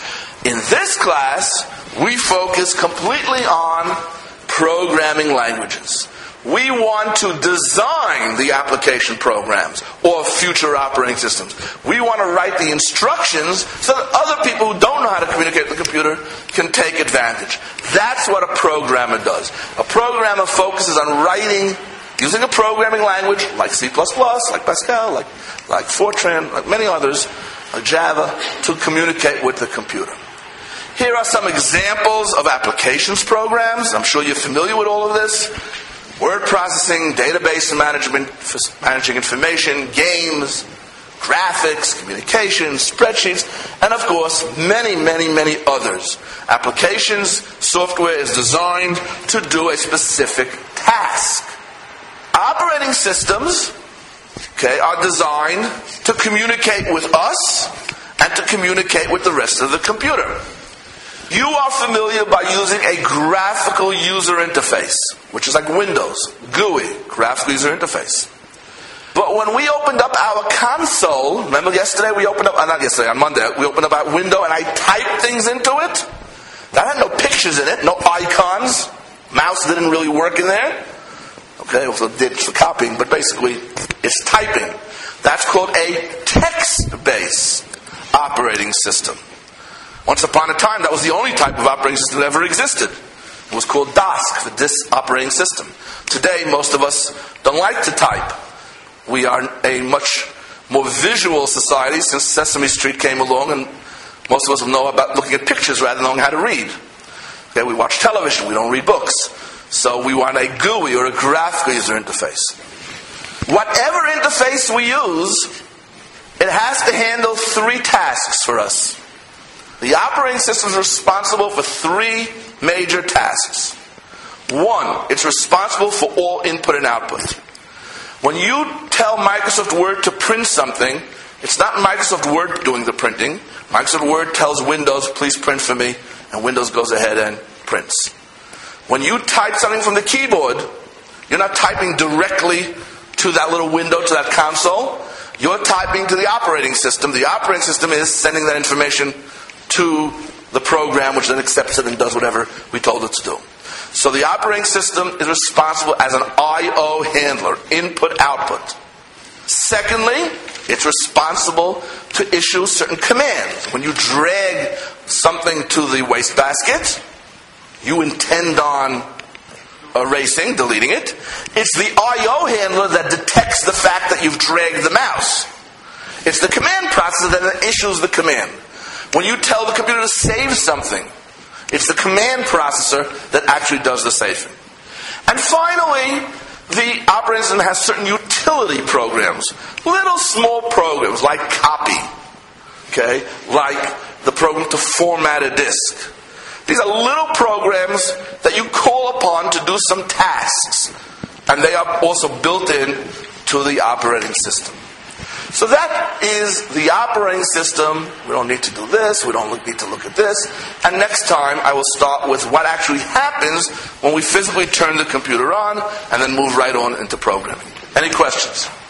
In this class, we focus completely on programming languages. We want to design the application programs or future operating systems. We want to write the instructions so that other people who don't know how to communicate with the computer can take advantage. That's what a programmer does. A programmer focuses on writing using a programming language like C plus plus, like Pascal, like, like Fortran, like many others, like Java, to communicate with the computer. Here are some examples of applications programs. I'm sure you're familiar with all of this. Word processing, database management, managing information, games, graphics, communication, spreadsheets, and of course, many, many, many others. Applications software is designed to do a specific task. Operating systems, okay, are designed to communicate with us and to communicate with the rest of the computer. You are familiar by using a graphical user interface, which is like Windows, G U I, graphical user interface. But when we opened up our console, remember yesterday we opened up, uh, not yesterday, on Monday, we opened up our window and I typed things into it? That had no pictures in it, no icons. Mouse didn't really work in there. Okay, also did for copying, but basically it's typing. That's called a text-based operating system. Once upon a time, that was the only type of operating system that ever existed. It was called D O S C, the disk operating system. Today, most of us don't like to type. We are a much more visual society since Sesame Street came along, and most of us will know about looking at pictures rather than knowing how to read. Okay, we watch television, we don't read books. So we want a G U I or a graphical user interface. Whatever interface we use, it has to handle three tasks for us. The operating system is responsible for three major tasks. One, it's responsible for all input and output. When you tell Microsoft Word to print something, it's not Microsoft Word doing the printing. Microsoft Word tells Windows, please print for me, and Windows goes ahead and prints. When you type something from the keyboard, you're not typing directly to that little window, to that console. You're typing to the operating system. The operating system is sending that information to the program, which then accepts it and does whatever we told it to do. So the operating system is responsible as an I O handler, input-output. Secondly, it's responsible to issue certain commands. When you drag something to the wastebasket, you intend on erasing, deleting it. It's the I O handler that detects the fact that you've dragged the mouse. It's the command processor that issues the command. When you tell the computer to save something, it's the command processor that actually does the saving. And finally, the operating system has certain utility programs. Little small programs like copy. Okay? Like the program to format a disk. These are little programs that you call upon to do some tasks. And they are also built in to the operating system. So that is the operating system. We don't need to do this. We don't need to look at this. And next time I will start with what actually happens when we physically turn the computer on and then move right on into programming. Any questions?